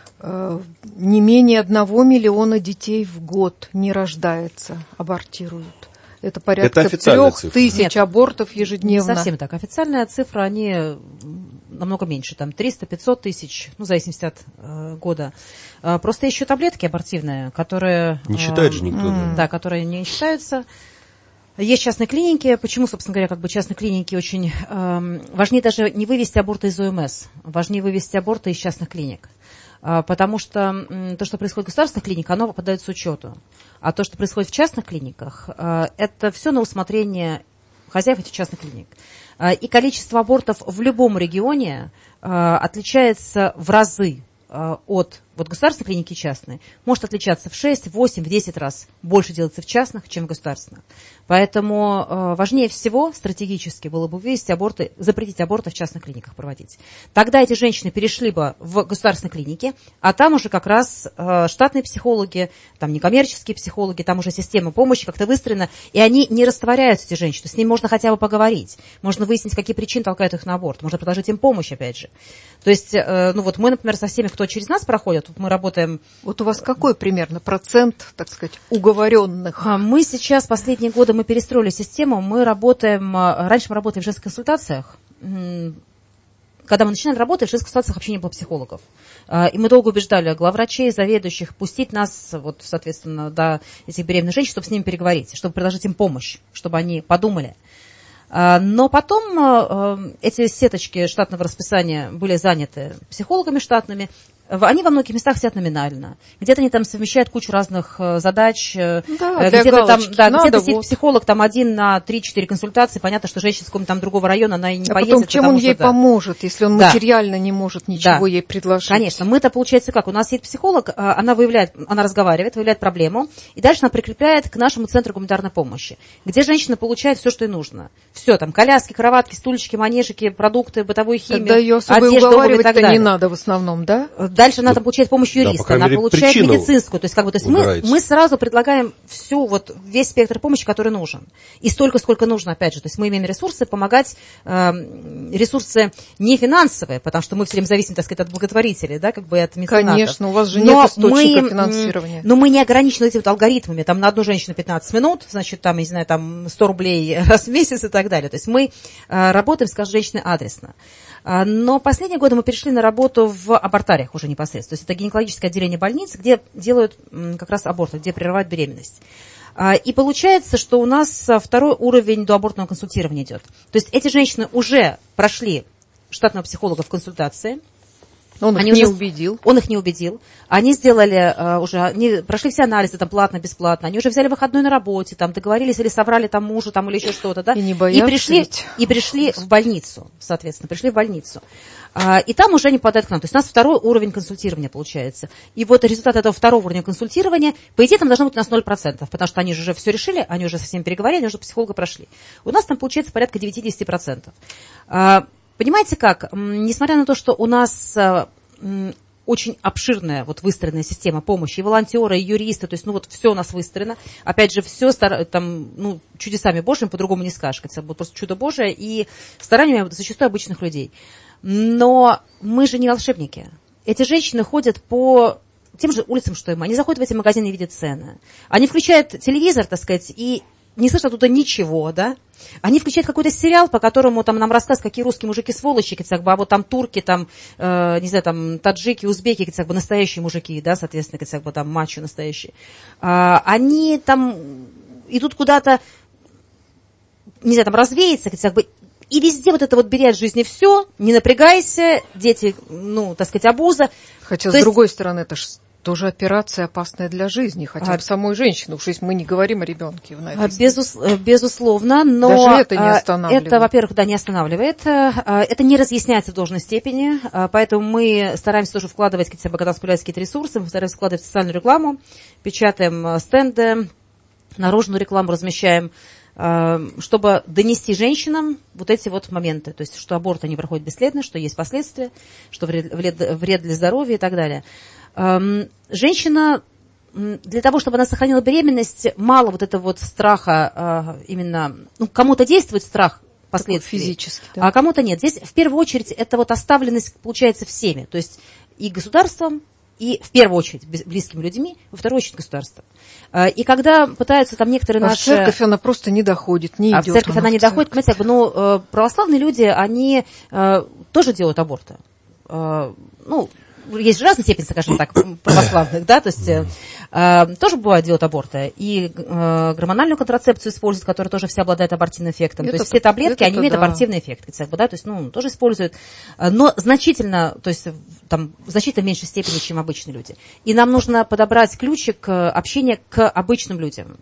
Не менее одного миллиона детей в год не рождается, абортируют. Это порядка это трех тысяч Нет, абортов ежедневно. Не совсем так. Официальная цифра, они намного меньше, там триста-пятьсот тысяч, ну, в зависимости от э, года. А, просто еще таблетки абортивные, которые... Не считает же никто. Э, да, которые не считаются. Есть частные клиники. Почему, собственно говоря, как бы частные клиники очень... Э, важнее даже не вывести аборты из ОМС, важнее вывести аборты из частных клиник. Потому что то, что происходит в государственных клиниках, оно поддается учету. А то, что происходит в частных клиниках, это все на усмотрение хозяев этих частных клиник. И количество абортов в любом регионе отличается в разы от вот, государственной клиники и частной. Может отличаться в шесть, восемь, в десять раз больше делается в частных, чем в государственных. Поэтому э, важнее всего стратегически было бы вывести аборты, запретить аборты в частных клиниках проводить. Тогда эти женщины перешли бы в государственные клиники, а там уже как раз э, штатные психологи, там некоммерческие психологи, там уже система помощи как-то выстроена, и они не растворяются, эти женщины. С ними можно хотя бы поговорить. Можно выяснить, какие причины толкают их на аборт. Можно предложить им помощь, опять же. То есть, э, ну вот мы, например, со всеми, кто через нас проходит, мы работаем... Вот у вас какой примерно процент, так сказать, уговоренных? Мы сейчас, последние годы, мы перестроили систему, мы работаем... Раньше мы работали в женских консультациях. Когда мы начинали работать, в женских консультациях вообще не было психологов. И мы долго убеждали главврачей, заведующих пустить нас, вот, соответственно, до этих беременных женщин, чтобы с ними переговорить, чтобы предложить им помощь, чтобы они подумали. Но потом эти сеточки штатного расписания были заняты психологами штатными. Они во многих местах сидят номинально. Где-то они там совмещают кучу разных задач. Да, где-то там, да, где-то сидит вот. Психолог там один на три-четыре консультации. Понятно, что женщина с какого-то там другого района, она и не а поедет. Потом, чем он ей да. поможет, если он да. материально не может ничего да. ей предложить? Конечно. Мы-то, получается, как? У нас есть психолог, она выявляет, она разговаривает, выявляет проблему, и дальше она прикрепляет к нашему центру гуманитарной помощи, где женщина получает все, что ей нужно. Все, там, коляски, кроватки, стульчики, манежики, продукты, бытовую химию, Тогда ее особо уговаривать-то не надо в основном, да? Дальше она там получает помощь юриста, да, она получает медицинскую. То есть, как бы, то есть мы, мы сразу предлагаем всю, вот, весь спектр помощи, который нужен. И столько, сколько нужно, опять же. То есть мы имеем ресурсы помогать, э, ресурсы не финансовые, потому что мы все время зависим, так сказать, от благотворителей, да, как бы от меценатов. Конечно, у вас же нет источника мы, финансирования. Но мы не ограничены этими вот алгоритмами. Там на одну женщину пятнадцать минут, значит, там, я не знаю, там сто рублей раз в месяц и так далее. То есть мы э, работаем с каждой женщиной адресно. Но последние годы мы перешли на работу в абортариях уже непосредственно. То есть это гинекологическое отделение больницы, где делают как раз аборты, где прерывают беременность. И получается, что у нас второй уровень доабортного консультирования идет. То есть эти женщины уже прошли штатного психолога в консультации. Он их они не уже, убедил. Он их не убедил. Они сделали uh, уже, они прошли все анализы, там, платно, бесплатно. Они уже взяли выходной на работе, там, договорились или соврали там мужу, там, или еще что-то, да. И не боятся и пришли, ведь. и пришли в больницу, соответственно, пришли в больницу. Uh, и там уже они попадают к нам. То есть у нас второй уровень консультирования получается. И вот результат этого второго уровня консультирования, по идее, там должно быть у нас ноль процентов, потому что они же уже все решили, они уже со всеми переговорили, они уже психолога прошли. У нас там получается порядка девять-десять процентов. Uh, Понимаете как? Несмотря на то, что у нас очень обширная вот выстроенная система помощи, и волонтеры, и юристы, то есть, ну, вот все у нас выстроено. Опять же, все стар... там, ну, чудесами Божьими, по-другому не скажешь, это будет просто чудо Божие, и стараниями зачастую обычных людей. Но мы же не волшебники. Эти женщины ходят по тем же улицам, что и мы. Они заходят в эти магазины и видят цены. Они включают телевизор, так сказать, и не слышат оттуда ничего, да. Они включают какой-то сериал, по которому там нам рассказывают, какие русские мужики сволочи, как бы, а вот там турки, там, э, не знаю, там, таджики, узбеки, как бы, настоящие мужики, да, соответственно, как бы, там, мачо настоящие. А, они там идут куда-то, не знаю, там, развеяться, как бы, и везде вот это вот бери от жизни все, не напрягайся, дети, ну, так сказать, обуза. Хотя, То с есть... другой стороны, это же тоже операция опасная для жизни, хотя бы а... самой женщины, уж если мы не говорим о ребенке. Безус... Безусловно, но даже это не останавливает. Это, во-первых, да, не останавливает. Это не разъясняется в должной степени, поэтому мы стараемся тоже вкладывать, хотя бы, когда у нас появляются какие-то ресурсы, мы стараемся вкладывать в социальную рекламу, печатаем стенды, наружную рекламу размещаем, чтобы донести женщинам вот эти вот моменты, то есть, что аборты не проходят бесследно, что есть последствия, что вред, вред, вред для здоровья и так далее. Женщина, для того, чтобы она сохранила беременность, мало вот этого вот страха именно, ну, кому-то действует страх последствий, физически, да. А кому-то нет. Здесь, в первую очередь, это вот оставленность, получается, всеми, то есть и государством, и в первую очередь близкими людьми, во вторую очередь государством. И когда пытаются там некоторые а наши... в церковь она просто не доходит, не а идет. в церковь она, она не доходит, понимаете, ну, православные люди, они тоже делают аборты. Ну, есть же разные степени, скажем так, православных, да, то есть э, тоже бывает делают аборты. И э, гормональную контрацепцию используют, которая тоже все обладает абортивным эффектом. Это, то есть все таблетки, они имеют да. абортивный эффект, как бы, да, то есть, ну, тоже используют, но значительно, то есть, там, в значительно меньшей степени, чем обычные люди. И нам нужно подобрать ключик общения к обычным людям.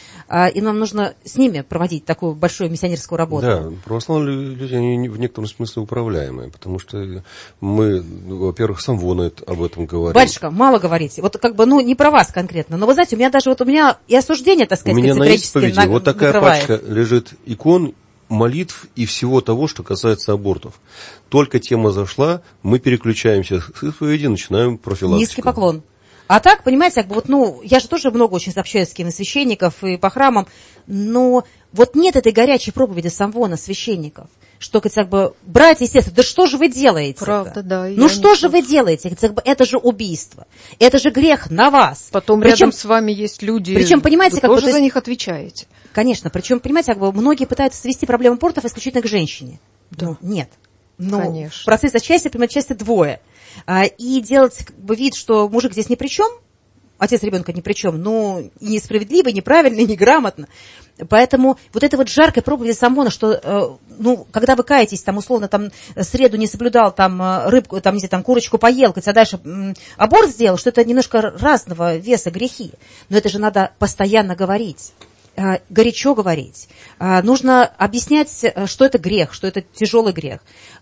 И нам нужно с ними проводить такую большую миссионерскую работу. Да, православные люди, они в некотором смысле управляемые, потому что мы, во-первых, сам Вон об этом говорим. Батюшка, мало говорите. Вот как бы, ну, не про вас конкретно, но вы знаете, у меня даже вот у меня и осуждение, так сказать, у меня на исповеди на, вот такая накрывает. пачка лежит икон, молитв и всего того, что касается абортов. Только тема зашла, мы переключаемся с исповеди, начинаем профилактику. Низкий поклон. А так, понимаете, как бы вот, ну, я же тоже много очень общаюсь с кем священников и по храмам, но вот нет этой горячей проповеди самвона священников, что, как бы, братья и сестры, да что же вы делаете? Правда, да. Ну что же вы делаете? Как бы, это же убийство, это же грех на вас. Потом причем, рядом с вами есть люди, причем, понимаете, вы как тоже бы, за них отвечаете. Конечно, причем, понимаете, как бы, многие пытаются свести проблему абортов исключительно к женщине. Да. Ну, нет. Ну, конечно. Процесс отчасти, принимать части двое. А, и делать как бы вид, что мужик здесь ни при чем, отец ребенка ни при чем, ну, и несправедливо, и неправильно, и неграмотно. Поэтому вот это вот жаркая проповедь самвона, что, э, ну, когда вы каетесь, там, условно, там, среду не соблюдал, там, рыбку, там, не знаю, там, курочку поел, а дальше м, аборт сделал, что это немножко разного веса грехи. Но это же надо постоянно говорить. Горячо говорить. Нужно объяснять, что это грех, что это тяжелый грех.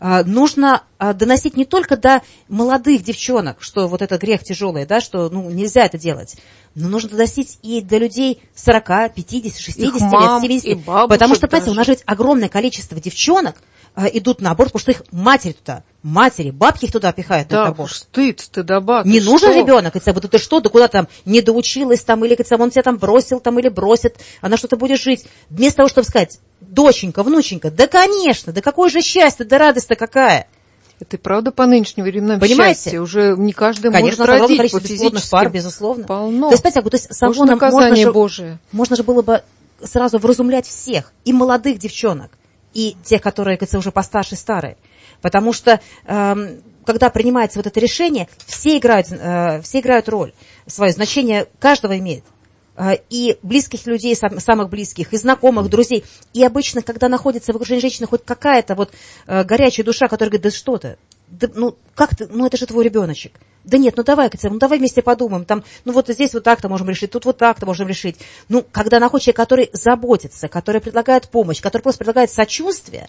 Нужно доносить не только до молодых девчонок, что вот это грех тяжелый, да, что ну, нельзя это делать, но нужно доносить и до людей сорока, пятидесяти, шестидесяти мам, лет, семидесяти. Бабушек, потому что, понимаете, даже. у нас же огромное количество девчонок идут на аборт, потому что их матери туда, матери, бабки их туда пихают да, на аборт. стыд, стыдоба. Не нужен что? ребенок, вот ты что, да куда там не доучилась там, или он тебя там бросил там, или бросит, она что-то будет жить. Вместо того, чтобы сказать, доченька, внученька, да конечно, да какое же счастье, да радость-то какая. Это и правда по нынешним временам Понимаете? счастье. Уже не каждый конечно, может родить по физическим пар, безусловно. Полно. То есть, понимаете, то есть, самвоном можно же, Божие. можно же было бы сразу вразумлять всех, и молодых девчонок, и тех, которые, кажется, уже постарше, старые. Потому что, э, когда принимается вот это решение, все играют, э, все играют роль. Свое значение каждого имеет. Э, и близких людей, сам, самых близких, и знакомых, друзей. И обычно, когда находится в окружении женщины хоть какая-то вот э, горячая душа, которая говорит, да что ты, да, ну как ты, ну это же твой ребеночек. Да нет, ну давай, Катя, ну давай вместе подумаем. Там, ну вот здесь вот так-то можем решить, тут вот так-то можем решить. Ну, когда находится человек, который заботится, который предлагает помощь, который просто предлагает сочувствие,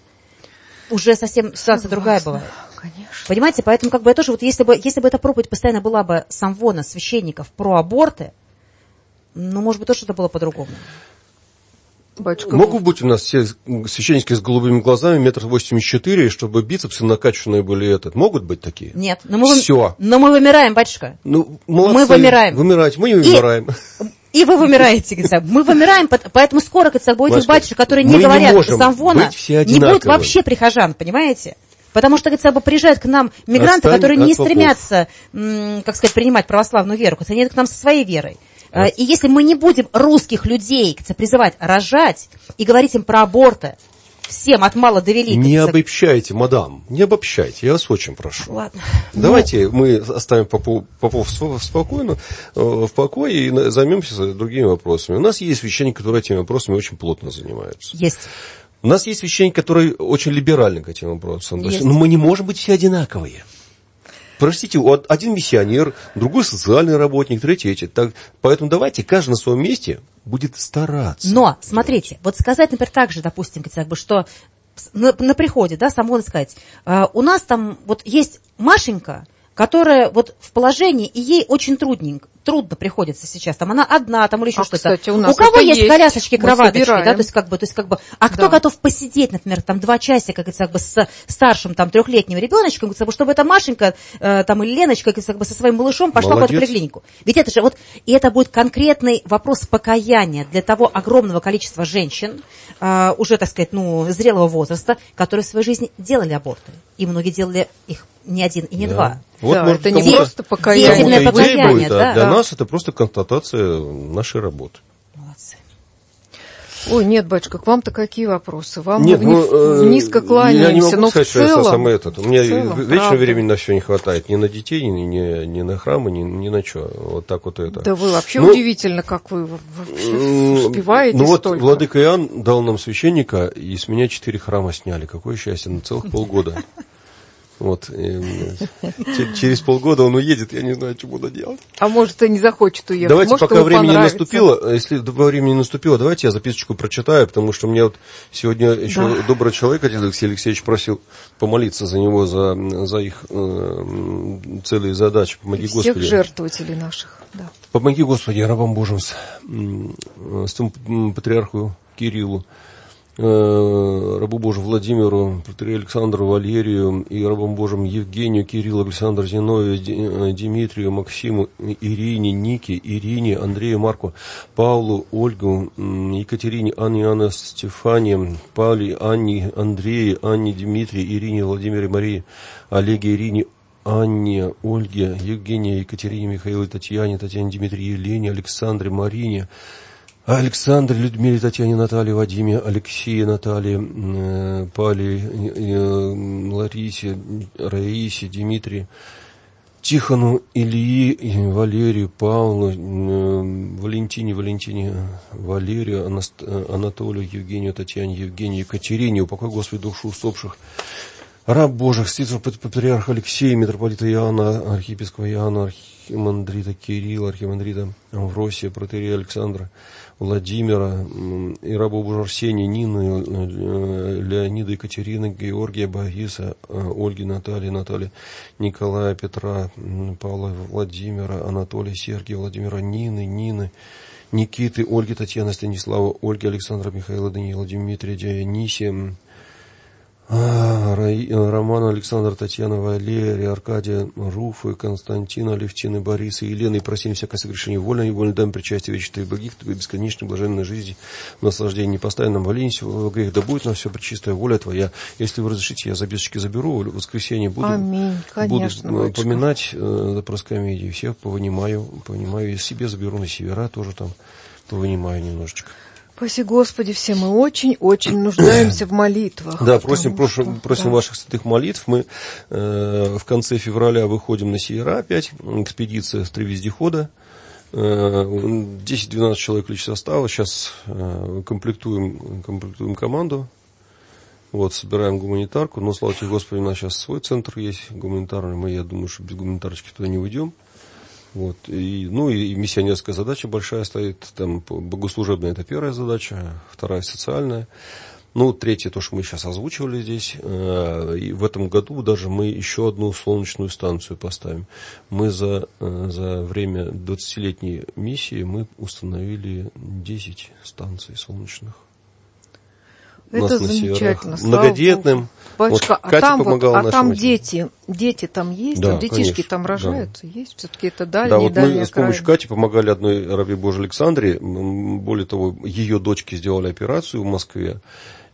уже совсем ситуация другая бывает. Конечно. Понимаете, поэтому как бы я тоже, вот если бы, если бы эта проповедь постоянно была бы самвона священников про аборты, ну, может быть, тоже что-то было по-другому. Батюшка, могут быть у нас все священники с голубыми глазами, метр восемьдесят четыре, чтобы бицепсы накачанные были этот. Могут быть такие? Нет. Но мы, все. Но мы вымираем, батюшка. Ну, молодцы. Мы вымираем. Вымирать. Мы не вымираем. И, и вы вымираете, говорится. Мы вымираем, поэтому скоро, говорится, будут этих батюшек, которые не говорят самвона, не будет вообще прихожан, понимаете? Потому что, говорится, приезжают к нам мигранты, Отстань которые не попов. стремятся, м, как сказать, принимать православную веру, они идут к нам со своей верой. Вот. И если мы не будем русских людей призывать рожать и говорить им про аборты, всем от мала до велика. Не обобщайте, мадам, не обобщайте, я вас очень прошу. Ладно. Давайте ну... мы оставим Попов, Попов спокойно, в покое и займемся другими вопросами. У нас есть священники, которые этими вопросами очень плотно занимаются. Есть. У нас есть священники, которые очень либеральны к этим вопросам. Есть. Но мы не можем быть все одинаковые. Простите, один миссионер, другой социальный работник, третий эти. Так, поэтому давайте каждый на своем месте будет стараться. Но, смотрите, вот сказать, например, так же, допустим, как бы, что на, на приходе, да, самому сказать, э, у нас там вот есть Машенька, которая вот в положении, и ей очень трудненько, трудно приходится сейчас, там она одна, там или еще а, что-то. Кстати, у, нас у кого есть, есть колясочки, кроваточки, да, то есть как бы, то есть как бы, а кто да. готов посидеть, например, там два часика, как, как бы с старшим там трехлетним ребеночком, как бы, чтобы эта Машенька э, там или Леночка, как бы, со своим малышом пошла в эту поликлинику. Ведь это же вот, и это будет конкретный вопрос покаяния для того огромного количества женщин, э, уже, так сказать, ну, зрелого возраста, которые в своей жизни делали аборты. И многие делали их не один и не да. два. Вот, да, может, это не просто покаяние. покаяние будет, да, а для да. нас это просто констатация нашей работы. Молодцы. Ой, нет, батюшка, к вам-то какие вопросы? Вам Нет, в, ну, в низко кланяемся, я не могу но сказать, в целом, что я сам этот. У меня целом, вечно правда. времени на все не хватает. Ни на детей, ни, ни, ни на храмы, ни, ни на что. Вот так вот это. Да вы вообще ну, удивительно, как вы вообще успеваете ну, столько. Вот владыка Иоанн дал нам священника, и с меня четыре храма сняли. Какое счастье, на целых полгода. Вот. Через полгода он уедет, я не знаю, что буду делать. А может, и не захочет уехать. Давайте, может, пока время не понравится. наступило, если во время не наступило, давайте я записочку прочитаю, потому что мне вот сегодня еще да. добрый человек, отец Алексей Алексеевич, просил помолиться за него, за, за их э, цели и задачи. Помоги, всех Господи. Жертвователей наших. Да. Помоги, Господи, рабам Божьим, с, с тем патриарху Кириллу, рабу Божию Владимиру, протерею Александру Валерию и рабам Божьим Евгению, Кириллу, Александру, Зиною, Дмитрию, Максиму, Ирине, Нике, Ирине, Андрею, Марку, Павлу, Ольгу, Екатерине, Анне, Анне, Стефане, Павле, Анне, Андрее, Анне, Дмитрию, Ирине, Владимире, Марии, Олеге, Ирине, Анне, Ольге, Евгении, Екатерине, Михаилу, Татьяне, Татьяне, Дмитрию, Елене, Александре, Марине, Александре, Людмиле, Татьяне, Наталье, Вадиме, Алексее, Наталье, э, Пале, э, Ларисе, Раисе, Дмитрию, Тихону, Ильи, Валерию, Павлу, э, Валентине, Валентине, Валерию, Анаст... Анатолию, Евгению, Татьяне, Евгению, Екатерине, упокой, Господи, душу усопших. Раб Божих, святого патриарха Алексея, митрополита Иоанна, архиепископа Иоанна, архимандрита Кирилла, архимандрита Амвросия, протерея Александра, Владимира, и раба Божия Арсения, Нины, Леонида, Екатерины, Георгия, Бориса, Ольги, Натальи, Натальи, Николая, Петра, Павла, Владимира, Анатолия, Сергия, Владимира, Нины, Нины, Никиты, Ольги, Татьяны, Станислава, Ольги, Александра, Михаила, Даниила, Дмитрия, Дионисия, Романа, Александра, Татьяна, Валерия, Аркадия, Руфы, Константина, Левтины, Бориса, Елены, и просим всякое согрешение вольно и невольно, даем причастие вечных и благих, Твоей бесконечной блаженной жизни, наслаждение не поставим нам валенись в грех, да будет нам все пречистая воля Твоя. Если вы разрешите, я записочки заберу, в воскресенье буду, Аминь, конечно, буду батюшка. поминать э, про скамейки, всех повынимаю, повынимаю, и себе заберу на севера, тоже там повынимаю немножечко. Спаси Господи, все мы очень-очень нуждаемся в молитвах. Да, просим, просим, что, просим да. ваших святых молитв. Мы э, в конце февраля выходим на севера опять, экспедиция с три вездехода. Э, десять-двенадцать человек количество осталось. Сейчас э, комплектуем, комплектуем команду. Вот, собираем гуманитарку. Но, слава тебе, Господи, у нас сейчас свой центр есть гуманитарный. Мы, я думаю, что без гуманитарочки туда не уйдем. Вот, и, ну и, и миссионерская задача большая стоит, там богослужебная это первая задача, вторая социальная, ну третья то, что мы сейчас озвучивали здесь, э, и в этом году даже мы еще одну солнечную станцию поставим. Мы за, э, за время двадцатилетней миссии мы установили десять станций солнечных. Это замечательно. Многодетным. Батюшка, вот а там, вот, а там этим. дети, дети там есть, да, там детишки конечно, там рожаются, да. есть, все-таки это дальние, да, вот дальние мы с помощью Кати помогали одной рабе Божией Александре, более того, ее дочке сделали операцию в Москве,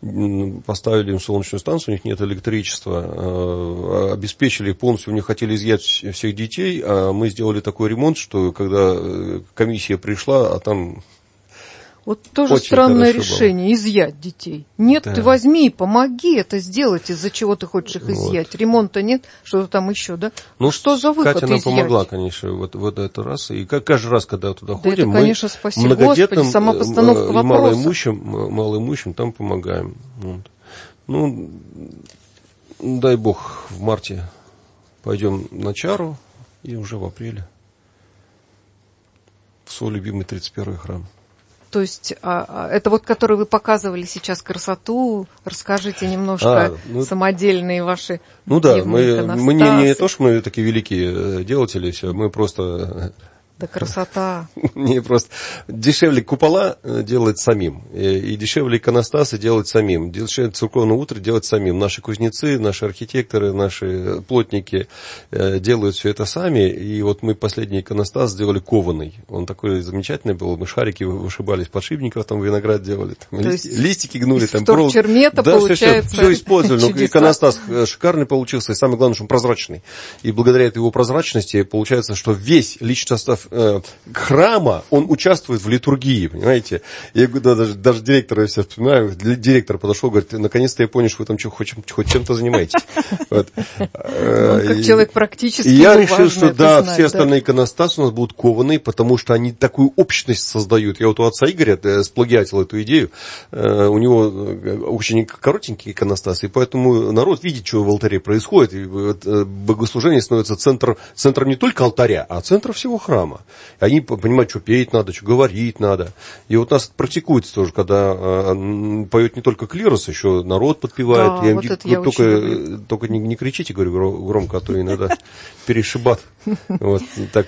поставили им солнечную станцию, у них нет электричества, обеспечили полностью, у них хотели изъять всех детей, а мы сделали такой ремонт, что когда комиссия пришла, а там... Вот тоже очень странное решение, было. Изъять детей. Нет, да. Ты возьми и помоги это сделать, из-за чего ты хочешь их изъять. Вот. Ремонта нет, что-то там еще, да? Ну, что за выход Катя нам изъять? Помогла, конечно, вот, вот этот раз. И каждый раз, когда туда да ходим, это, конечно, мы спасибо, многодетным Господи, сама постановка и вопроса. малоимущим, малоимущим там помогаем. Вот. Ну, дай бог, в марте пойдем на Чару и уже в апреле в свой любимый тридцать первый храм. То есть а, это вот, который вы показывали сейчас красоту, расскажите немножко а, ну, самодельные ваши. Ну да, мы, мы не, не то, что мы такие великие делатели, все, мы просто... Да красота. Не, просто дешевле купола делать самим, и дешевле иконостасы делать самим, дешевле церковное утро делать самим. Наши кузнецы, наши архитекторы, наши плотники делают все это сами, и вот мы последний иконостас сделали кованый. Он такой замечательный был, мы шарики вышибали из подшипников, там виноград делали, там, лист, листики гнули. Там вторчермета да, получается. Все, все, все использовали, но иконостас шикарный получился, и самое главное, что он прозрачный. И благодаря этой его прозрачности получается, что весь личный состав храма, он участвует в литургии, понимаете? Я даже, даже директора, я все вспоминаю, директор подошел, говорит, наконец-то я понял, что вы там хоть, хоть чем-то занимаетесь. Вот. Как человек практически. И я решил, что да, все остальные иконостасы у нас будут кованые, потому что они такую общность создают. Я вот у отца Игоря сплагиатил эту идею, у него очень коротенький иконостас, и поэтому народ видит, что в алтаре происходит, и богослужение становится центр, центром не только алтаря, а центром всего храма. Они понимают, что петь надо, что говорить надо. И вот у нас практикуется тоже, когда э, поет не только клирос, еще народ подпевает. Да, я вот им это говорю, я только, только не, не кричите, говорю, громко, а то иногда перешибат. Вот так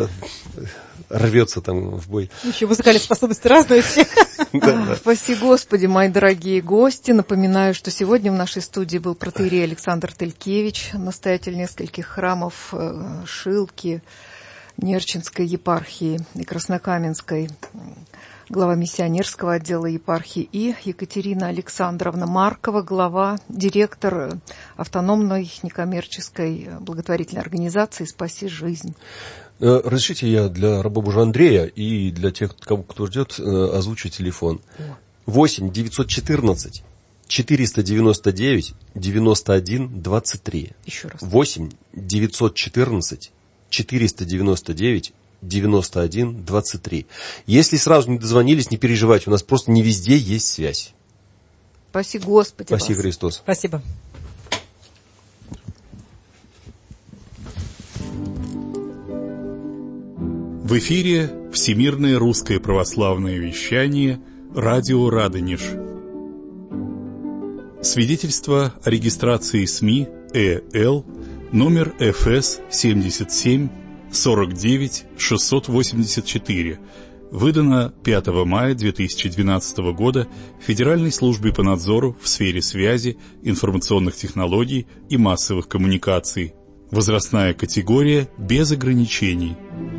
рвется там в бой. Еще музыкальные способности разные все. Спаси Господи, мои дорогие гости. Напоминаю, что сегодня в нашей студии был протоиерей Александр Телькевич, настоятель нескольких храмов Шилки, Нерчинской епархии и Краснокаменской, глава миссионерского отдела епархии, и Екатерина Александровна Маркова, глава, директор автономной некоммерческой благотворительной организации «Спаси жизнь». Разрешите я для раба Божия Андрея и для тех, кто ждет, озвучу телефон. восемь девятьсот четырнадцать четыреста девяносто девять девяносто один двадцать три. Еще раз. восемь девятьсот четырнадцать четыреста девяносто девять девяносто один двадцать три. Если сразу не дозвонились, не переживайте, у нас просто не везде есть связь. Спаси Господи Спаси вас. Христос. Спасибо. В эфире Всемирное русское православное вещание «Радио Радонеж». Свидетельство о регистрации СМИ ЭЛ номер эф эс семьдесят семь сорок девять шестьсот восемьдесят четыре, выдано пятого мая две тысячи двенадцатого года Федеральной службе по надзору в сфере связи, информационных технологий и массовых коммуникаций. Возрастная категория без ограничений.